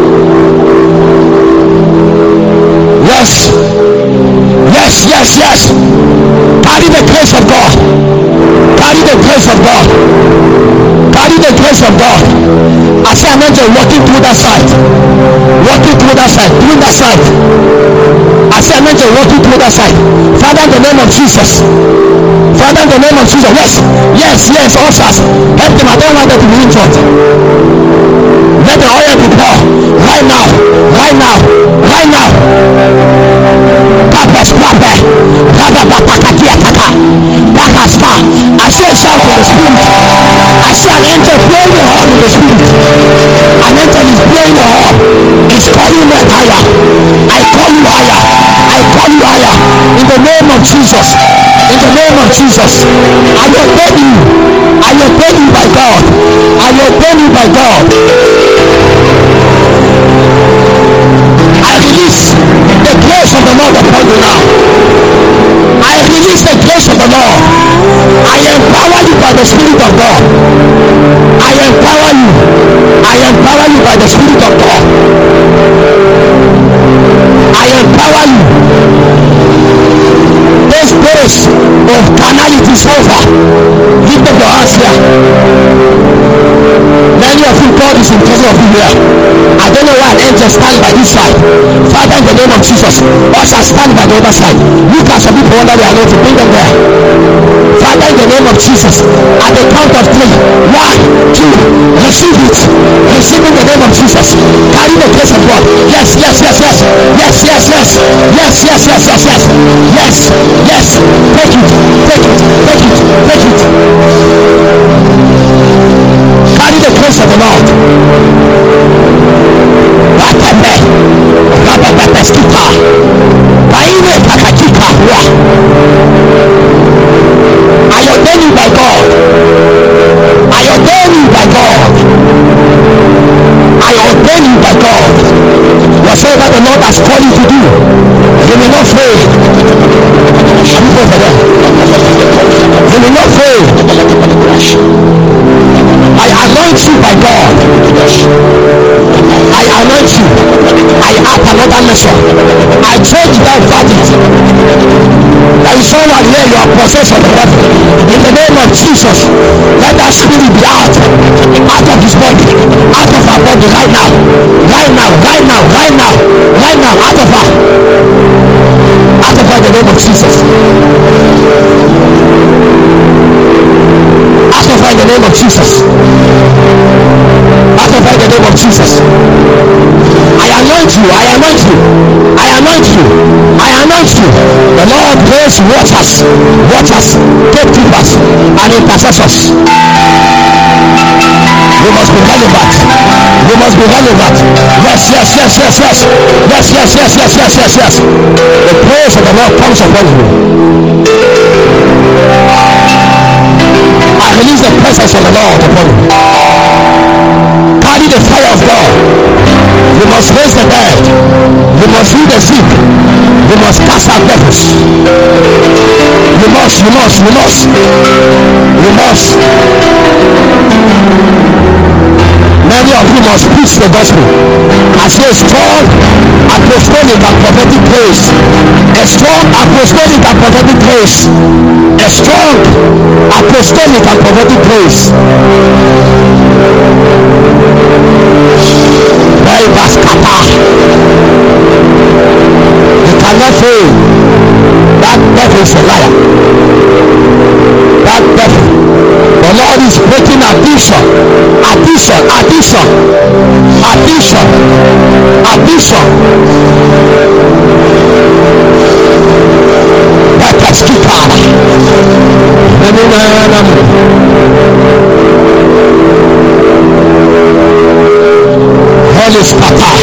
Yes, yes, yes, yes. Carry the grace of God. Carry the grace of God. Carry the grace of God. I see an angel walking through that side. Walking through that side. Through that side. I see an angel walking through that side. Father, in the name of Jesus. Father, in the name of Jesus. Yes, yes, yes. Ushers, help them. I don't want them to be injured. Let the oil be poured right now. Right now. Right now. Papa, Papa, Papa, Papa, Papa, I see a shout in the spirit. I see an angel playing the horn in the spirit. An angel is playing the horn. It's calling me higher. I call you higher. I call you higher. In the name of Jesus. In the name of Jesus. I obey you. I obey you by God. I ordain you by God. I release the grace of the Lord upon you now. I release the grace of the Lord. I empower you by the Spirit of God. I empower you. I empower you by the Spirit of God. I empower you. Those days of carnality is over. Lift up your hands here. Many of you, God is in presence of you here. I don't know why an angel stand by this side. Father, in the name of Jesus, usher stand by the other side. Look at some people under the anointing. Bring them there. Father, in the name of Jesus, at the count of three, one, two, receive it. Receive in the name of Jesus. Carry the grace of God. Yes, yes, yes, yes, yes, yes, yes, yes, yes, yes, yes, yes, yes, yes. Take it, take it, take it, take it. Carry the grace of the Lord. I ordain you by God. I ordain you by God. I ordain you by God. Whatever the Lord has called you to do, you will not fail. You will not fail. I anoint you by God. I anoint you. I add another measure. I change that verdict. There is someone here, you are possessed of the devil. In the name of Jesus, let that spirit be out. Out of his body. Out of our body right now. Right now, right now, right now, right now, out of her. Out of her in the name of Jesus. Out of her in the name of Jesus. Out of her in the name of Jesus. I anoint you, I anoint you, I anoint you, I anoint you. The Lord raise watchers, watchers, gatekeepers, and intercessors. You must be relevant. You must be relevant. Yes, yes, yes, yes, yes. Yes, yes, yes, yes, yes, yes, yes. The praise of the Lord comes upon you. I release the presence of the Lord upon you. Carry the fire of God. You must raise the dead. You must heal the sick. You must cast out devils. You must, you must, you must. You must. Many of you must preach the gospel. I say strong apostolic and prophetic grace. A strong apostolic and prophetic grace. A strong apostolic and prophetic grace. You cannot fail. That devil is a liar. That devil. The Lord is breaking addiction. Addiction. Addiction. Addiction. Addiction. That is keeper. Hell is kata.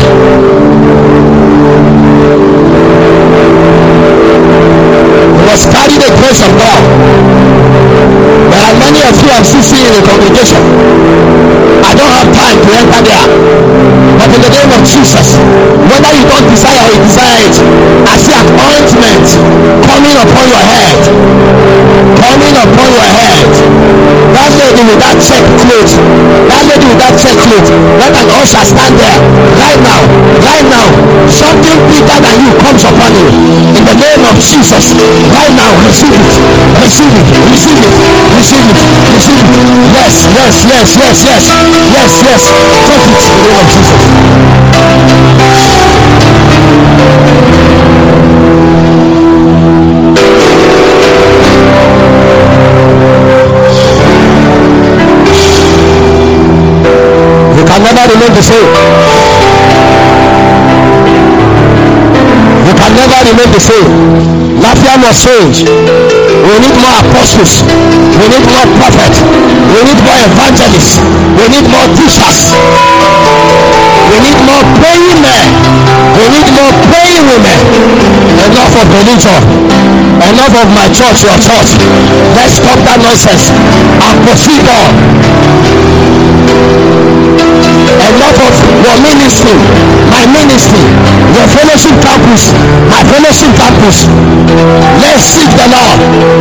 You must carry the grace of God. There are many of you I'm still seeing in the congregation. I don't have time to enter there. But in the name of Jesus, whether you don't desire or you desire it, I see an ointment coming upon your head. Coming upon your head. That lady with that check clothes. That lady with that check clothes. Let an usher stand there. Right now. Right now. Something bigger than you comes upon you. In the name of Jesus. Right now. Receive it. Receive it. Receive it. Receive it. Receive it. Yes. Yes. Yes. Yes. Yes. Yes. Yes. Take it. In the name of Jesus. You can never remain the same. You can never remain the same. Lafayette must change. We need more apostles. We need more prophets. We need more evangelists. We need more teachers. We need more praying men. We need more praying women. Enough of religion. Enough of my church, your church. Let's stop that nonsense and proceed on. Enough of your ministry, my ministry, your fellowship campus, my fellowship campus. Let's seek the Lord.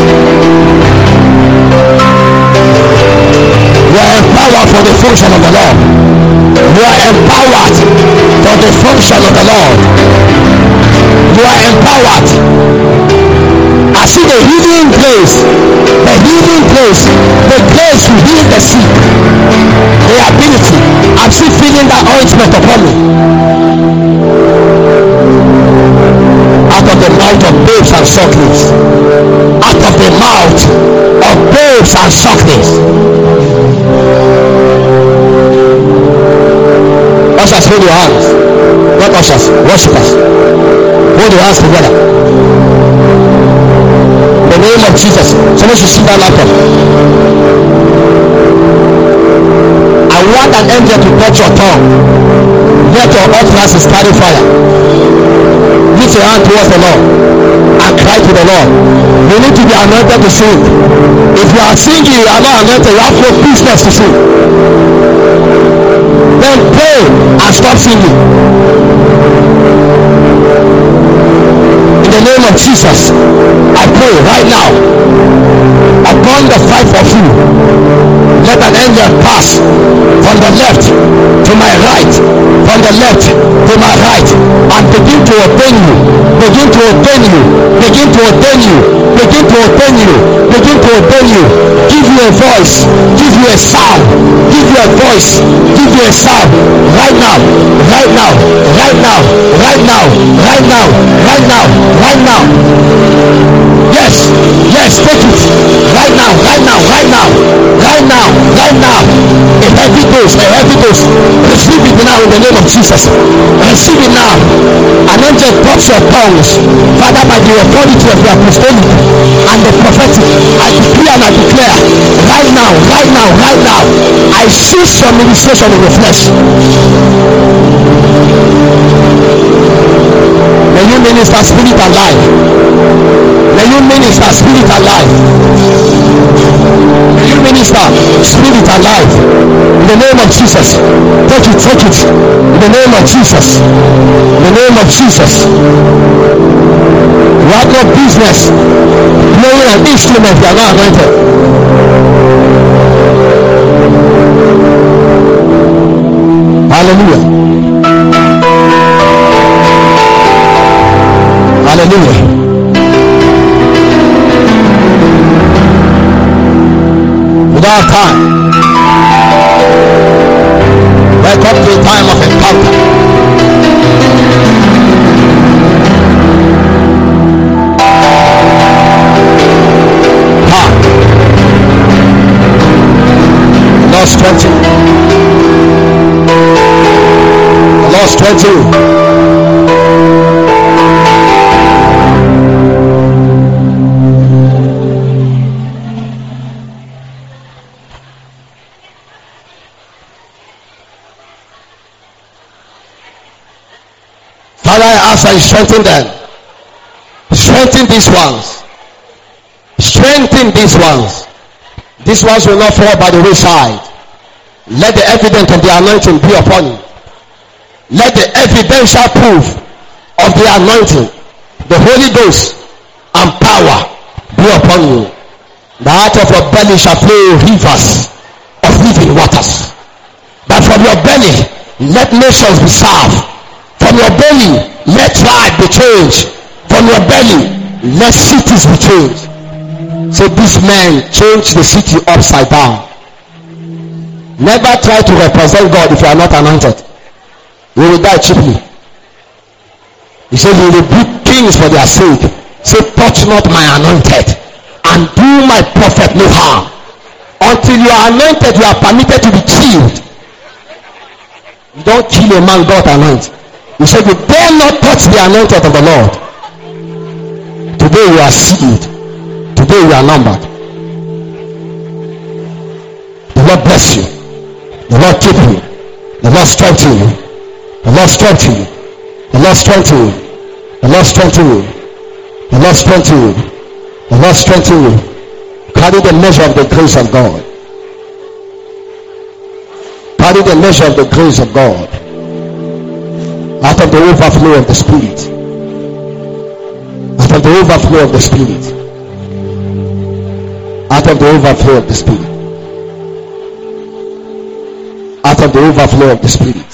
We are empowered for the function of the Lord. You are empowered for the function of the Lord. You are empowered. I see the healing place, the healing place, the place to heal the sick, the ability. I'm still feeling that ointment upon me. Out of the mouth of babes and sucklings, out of the mouth of babes and sucklings. Ushers, hold your hands. Not ushers, worshippers. Hold your hands together. In the name of Jesus. Someone should see that laptop. I want an angel to touch your tongue. Let your utterances carry fire. Lift your hand towards the Lord and cry to the Lord. You need to be anointed to sing. If you are singing, you are not anointed, you have no business to sing. Then pray and stop singing. In the name of Jesus, I pray right now upon the five of you. Let an angel pass from the left to my right, from the left to my right, and begin to ordain you, begin to ordain you, begin to ordain you, begin to ordain you, begin to ordain you, give you a voice, give you a sound, give you a voice, give you a sound, right now, right now, right now, right now, right now, right now, right now. Yes, yes, take it, right now, right now, right now, right now, right now. A heavy dose, a heavy dose. Receive it now in the name of Jesus. Receive it now. An angel touch your tongues, Father, by the authority of the apostolic and the prophetic. I decree and I declare right now, right now, right now. I cease your ministration in the flesh. May you minister spirit and life. May you minister spirit and life. May you minister spirit and life. In the name of Jesus. Take it, take it. In the name of Jesus. In the name of Jesus. You have no business playing an instrument you are not anointed. Hallelujah. Hallelujah. Without time, welcome to a time of encounter. Ha. Lost twenty. Lost twenty. Father, I ask that you strengthen them. Strengthen these ones. Strengthen these ones. These ones will not fall by the wayside. Let the evidence of the anointing be upon you. Let the evidential proof of the anointing, the Holy Ghost and power be upon you. The heart of your belly shall flow rivers of living waters. That from your belly let nations be served. From your belly, let tribe be changed. From your belly, let cities be changed. So these men change the city upside down. Never try to represent God if you are not anointed. You will die cheaply. He said, you will rebuke kings for their sake. Say, touch not my anointed, and do my prophet no harm. Until you are anointed, you are permitted to be killed. You don't kill a man God anointed. He said, you dare not touch the anointed of the Lord. Today you are sealed. Today you are numbered. The Lord bless you. The Lord keep you. The Lord strengthen you. The Lord strengthen you. The Lord strengthen you. The Lord strengthen you. The Lord strengthen you. The Lord strengthen you. Carry the measure of the grace of God. Carry the measure of the grace of God. Out of the overflow of the Spirit. Out of the overflow of the Spirit. Out of the overflow of the Spirit. Out of the overflow of the Spirit.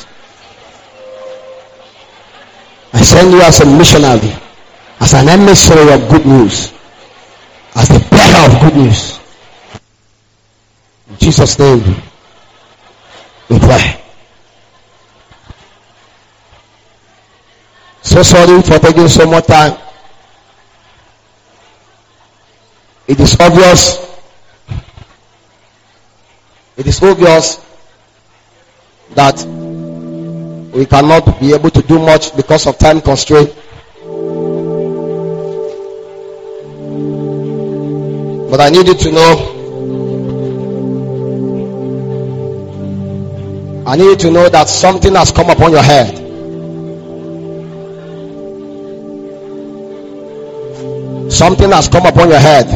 I send you as a missionary, as an emissary of good news, as the bearer of good news. In Jesus' name, we pray. So sorry for taking so much time. It is obvious. It is obvious that we cannot be able to do much because of time constraint. But I need you to know, I need you to know that something has come upon your head. Something has come upon your head.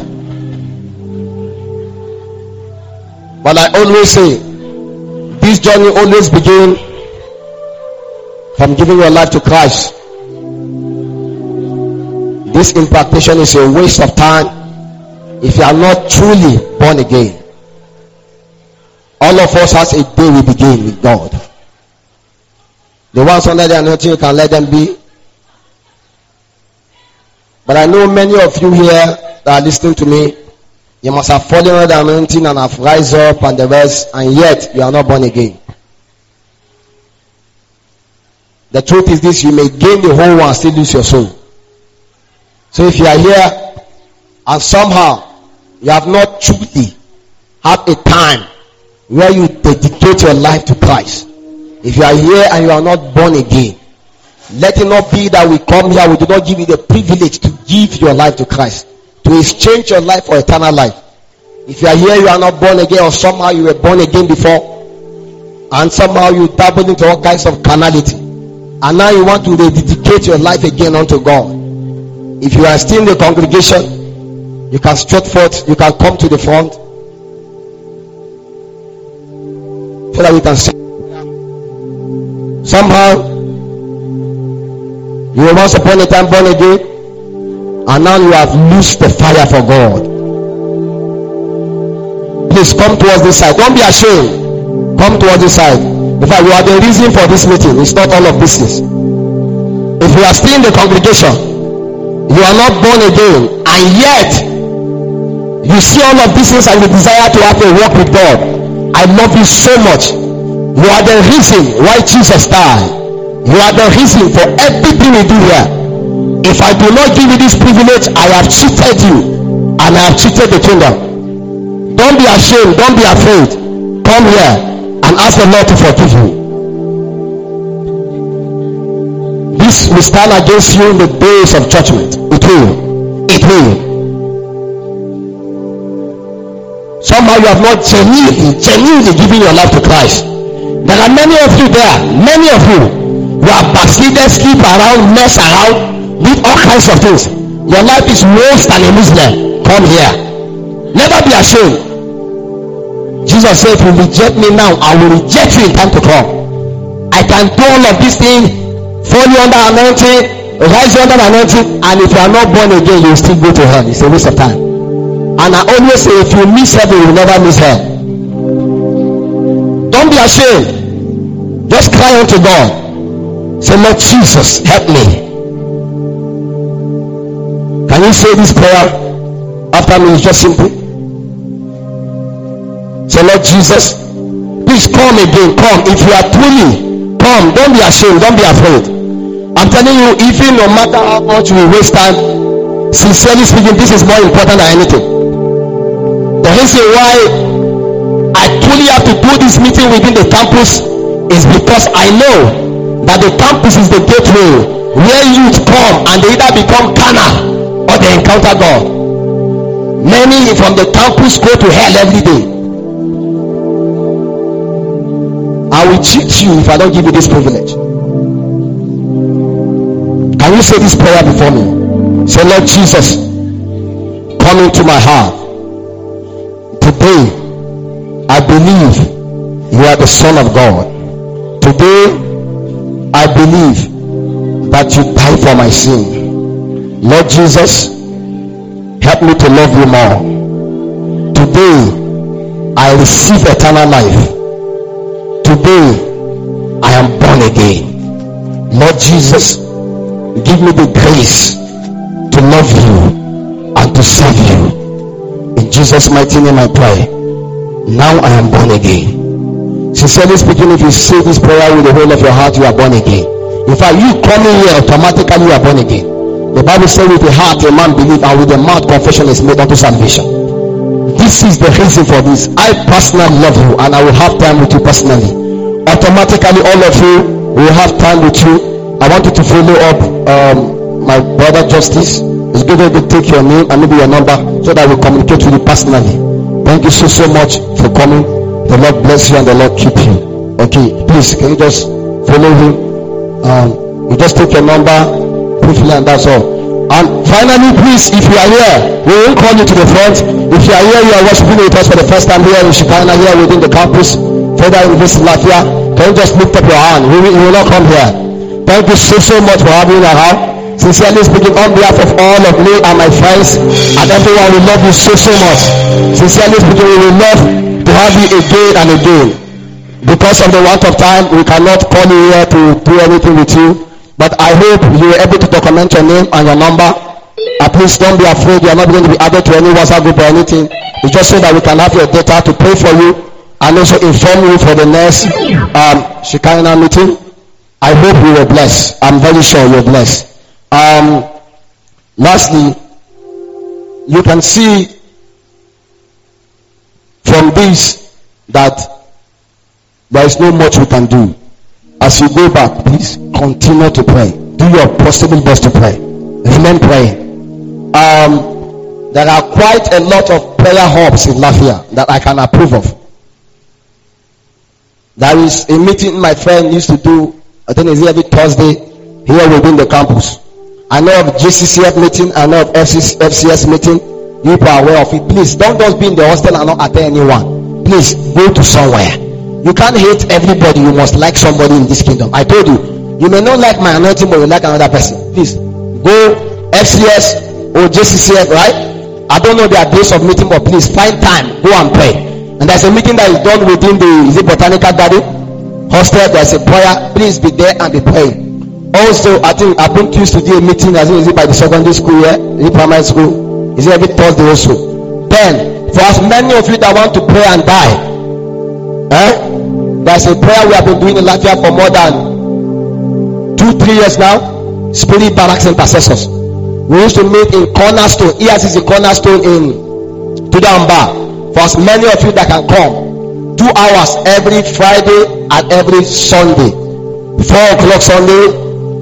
But I always say, this journey always begins from giving your life to Christ. This impartation is a waste of time if you are not truly born again. All of us has a day we begin with God. The ones under the anointing, you can let them be. But I know many of you here that are listening to me, you must have fallen under the anointing and have rise up and the rest, and yet you are not born again. The truth is this: you may gain the whole one and still lose your soul. So if you are here and somehow you have not truly had a time where you dedicate your life to Christ, if you are here and you are not born again, let it not be that we come here, we do not give you the privilege to give your life to Christ, to exchange your life for eternal life. If you are here, you are not born again, or somehow you were born again before, and somehow you dabbled into all kinds of carnality, and now you want to rededicate your life again unto God. If you are still in the congregation, you can stretch forth, you can come to the front, so that we can see. Somehow you were once upon a time born again, and now you have lost the fire for God. Please come towards this side. Don't be ashamed. Come towards this side. In fact, you are the reason for this meeting. It's not all of business. If you are still in the congregation, you are not born again, and yet you see all of these things and you desire to have a walk with God. I love you so much. You are the reason why Jesus died. You are the reason for everything we do here. If I do not give you this privilege, I have cheated you, and I have cheated the kingdom. Don't be ashamed. Don't be afraid. Come here and ask the Lord to forgive you. This will stand against you in the days of judgment. It will. It will. Somehow you have not genuinely, genuinely given your life to Christ. There are many of you there. Many of you. You are backslided, sleep around, mess around, with all kinds of things. Your life is worse than a Muslim. Come here. Never be ashamed. Jesus said, if you reject me now, I will reject you in time to come. I can do all of these things, fall you under anointing, rise you under anointing, and if you are not born again, you will still go to hell. It's a waste of time. And I always say, if you miss heaven, you will never miss hell. Don't be ashamed. Just cry unto God. Say, Lord Jesus, help me. Can you say this prayer after me? It's just simple. Say, Lord Jesus, please come again. Come. If you are truly, come. Don't be ashamed. Don't be afraid. I'm telling you, even no matter how much we waste time, sincerely speaking, this is more important than anything. The reason why I truly have to do this meeting within the campus is because I know that the campus is the gateway where youth come and they either become carnal or they encounter God. Many from the campus go to hell every day. I will cheat you if I don't give you this privilege. you say this prayer before me? Say, Lord Jesus, come into my heart. Today, I believe you are the Son of God. Today, I believe that you died for my sin. Lord Jesus, help me to love you more. Today, I receive eternal life. Today, I am born again. Lord Jesus, give me the grace to love you and to serve you. In Jesus' mighty name I pray. Now I am born again. Sincerely speaking, if you say this prayer with the whole of your heart, you are born again. In fact, you coming here automatically, you are born again. The Bible says with the heart a man believes, and with the mouth confession is made unto salvation. This is the reason for this. I personally love you, and I will have time with you personally. Automatically, all of you will have time with you. I want you to follow up um, my brother Justice. It's good to take your name and maybe your number so that we communicate with you personally. Thank you so so much for coming. The Lord bless you and the Lord keep you. Okay, please can you just follow him? Um, you just take your number briefly and that's all. And finally, please, if you are here, we won't call you to the front. If you are here, you are worshiping with us for the first time here in Shekinah, here within the campus, further in this Latvia. Can you just lift up your hand? We will, we will not come here. Thank you so so much for having me around. Sincerely speaking, on behalf of all of me and my friends and everyone, we love you so so much. Sincerely speaking, we will love to have you again and again. Because of the want of time, we cannot call you here to do anything with you. But I hope you are able to document your name and your number. And please don't be afraid. You are not going to be added to any WhatsApp group or anything. It's just so that we can have your data to pray for you and also inform you for the next um, Shekinah meeting. I hope you were blessed. I'm very sure you're blessed. Um, lastly, you can see from this that there is not much we can do. As you go back, please continue to pray. Do your possible best to pray. Remain praying. Um, there are quite a lot of prayer hubs in Latvia that I can approve of. There is a meeting my friend used to do, I think it's every Thursday here within the campus. I know of J C C F meeting, I know of F C S meeting. You are aware of it. Please don't just be in the hostel and not attend anyone. Please go to somewhere. You can't hate everybody. You must like somebody in this kingdom. I told you, you may not like my anointing, but you like another person. Please go F C S or J C C F, right? I don't know their days of meeting, but please find time, go and pray. And there's a meeting that is done within the is it Botanical Garden hostel. There's a prayer. Please be there and be praying. Also, I think I been used to do a meeting as is it by the secondary school here, is it primary school? Is it every Thursday also? Then, for as many of you that want to pray and die, eh? There's a prayer we have been doing in Latvia for more than two, three years now. Spirit Barracks Intercessors. We used to meet in Cornerstone. Here is the Cornerstone in Tudamba. For as many of you that can come, two hours every Friday and every Sunday. Four o'clock Sunday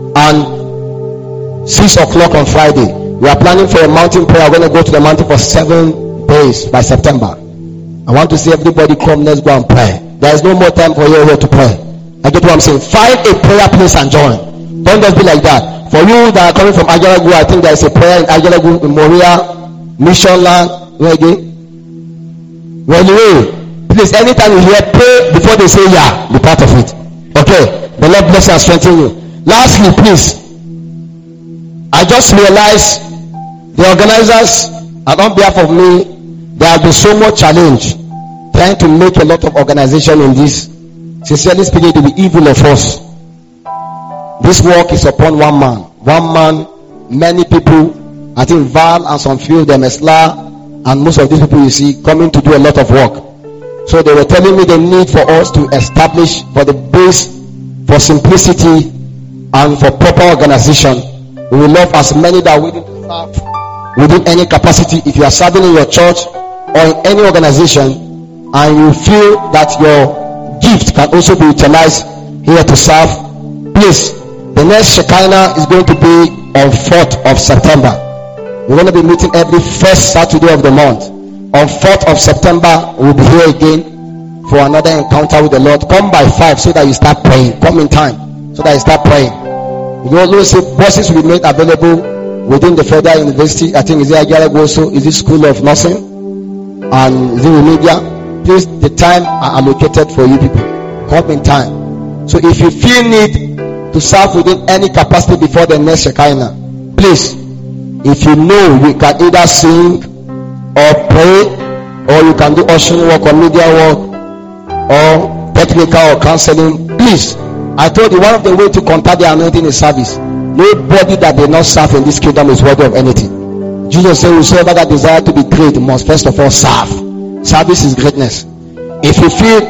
and six o'clock on Friday. We are planning for a mountain prayer. We're going to go to the mountain for seven days by September. I want to see everybody come. Let's go and pray. There is no more time for you here to pray. I get what I'm saying. Find a prayer place and join. Don't just be like that. For you that are coming from Ajalagu, I think there is a prayer in Ajalagu, in Moria, Mission Land. Where again? Well, anyway, please, anytime you hear pray before they say yeah, be part of it. Okay. The Lord bless you and strengthen you. Lastly, please, I just realized the organizers, and on behalf of me, there has been so much challenge trying to make a lot of organization in this. Sincerely speaking, to be evil of us. This work is upon one man. One man, many people. I think Val and some few of them, Esla, and most of these people you see coming to do a lot of work. So they were telling me the need for us to establish for the base, for simplicity and for proper organization. We will love as many that are willing to serve within any capacity. If you are serving in your church or in any organization and you feel that your gift can also be utilized here to serve, please, the next Shekinah is going to be on fourth of September. We're going to be meeting every first Saturday of the month. On fourth of September, we'll be here again for another encounter with the Lord. Come by five so that you start praying. Come in time so that you start praying. You also say buses will be made available within the Federal University. I think is it Agaragoso, is it School of Nursing, and is it Media? Please, the time are allocated for you people. Come in time. So if you feel need to serve within any capacity before the next Shekinah, please, if you know you can either sing or pray, or you can do ushering work or media work or technical or counseling, please. I told you one of the ways to contact the anointing is service. Nobody that did not serve in this kingdom is worthy of anything. Jesus said, whosoever that desire to be great must first of all serve. Service is greatness. If you feel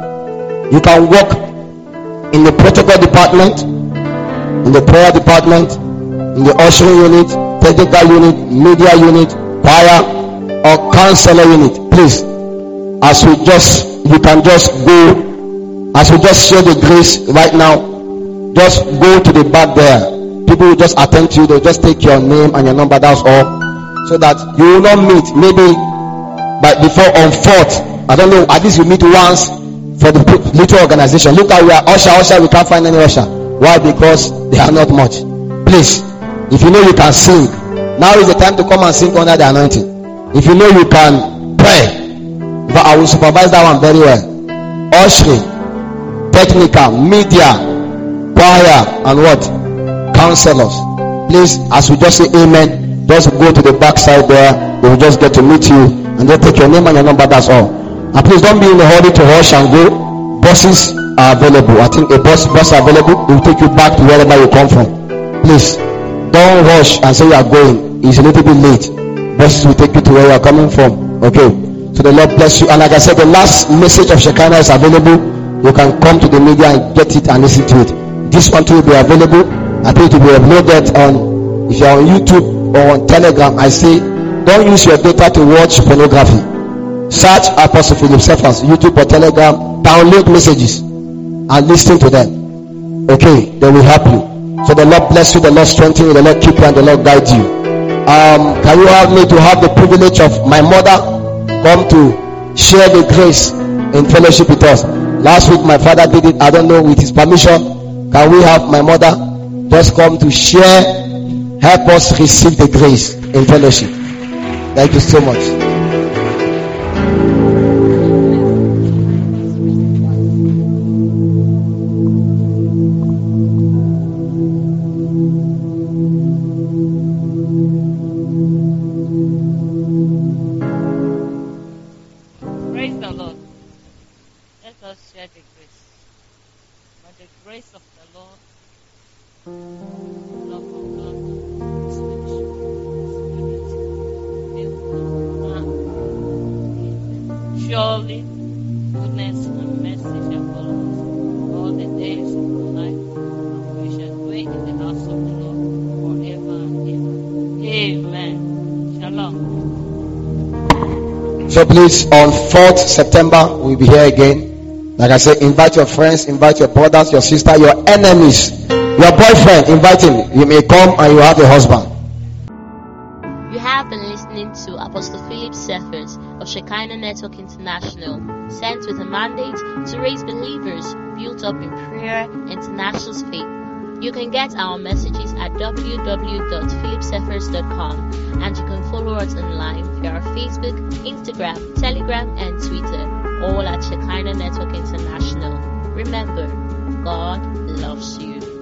you can work in the protocol department, in the prayer department, in the ushering unit, technical unit, media unit, choir, or counselor unit, please, as we just, you can just go, as we just share the grace right now, just go to the back there. People will just attend to you. They'll just take your name and your number, that's all, so that you will not meet maybe but before on fourth, I don't know, at least you meet once for the little organization. Look at, we are usher, usher, we can't find any usher. Why? Because they are not much. Please, if you know you can sing, now is the time to come and sing under the anointing. If you know you can pray, but I will supervise that one very well. Ushering, technical, media, choir, and what? Counselors. Please, as we just say amen, just go to the back side there. We will just get to meet you and just take your name and your number, that's all. And please don't be in a hurry to rush and go. Buses are available. I think a bus bus available. It will take you back to wherever you come from. Please don't rush and say you are going. It's a little bit late. Buses will take you to where you are coming from. Okay. So the Lord bless you. And like I said, the last message of Shekinah is available. You can come to the media and get it and listen to it. This one too will be available. I think it will be uploaded on, if you are on YouTube or on Telegram. I say don't use your data to watch pornography. Search Apostle Philip Cephas, YouTube or Telegram, download messages and listen to them. Okay, they will help you. So the Lord bless you, the Lord strengthen you, the Lord keep you, and the Lord guide you. Um, can you help me to have the privilege of my mother come to share the grace in fellowship with us? Last week my father did it, I don't know, with his permission. Can we have my mother just come to share, help us receive the grace in fellowship? Thank you so much. Praise the Lord. Let us share the grace. By the grace of the Lord, love of God, surely goodness and mercy shall follow us all the days of our life, and we shall dwell in the house of the Lord forever and ever. Amen. Shalom. So please, on fourth September, we'll be here again. Like I said, invite your friends, invite your brothers, your sister, your enemies, your boyfriend, invite him. You may come and you have a husband. You have been listening to Apostle Philip Cephas of Shekinah Network International, sent with a mandate to raise believers built up in prayer and tenacious faith. You can get our messages at w w w dot philip cephas dot com, and you can follow us online via Facebook, Instagram, Telegram, and Twitter, all at Shekinah Network International. Remember, God loves you.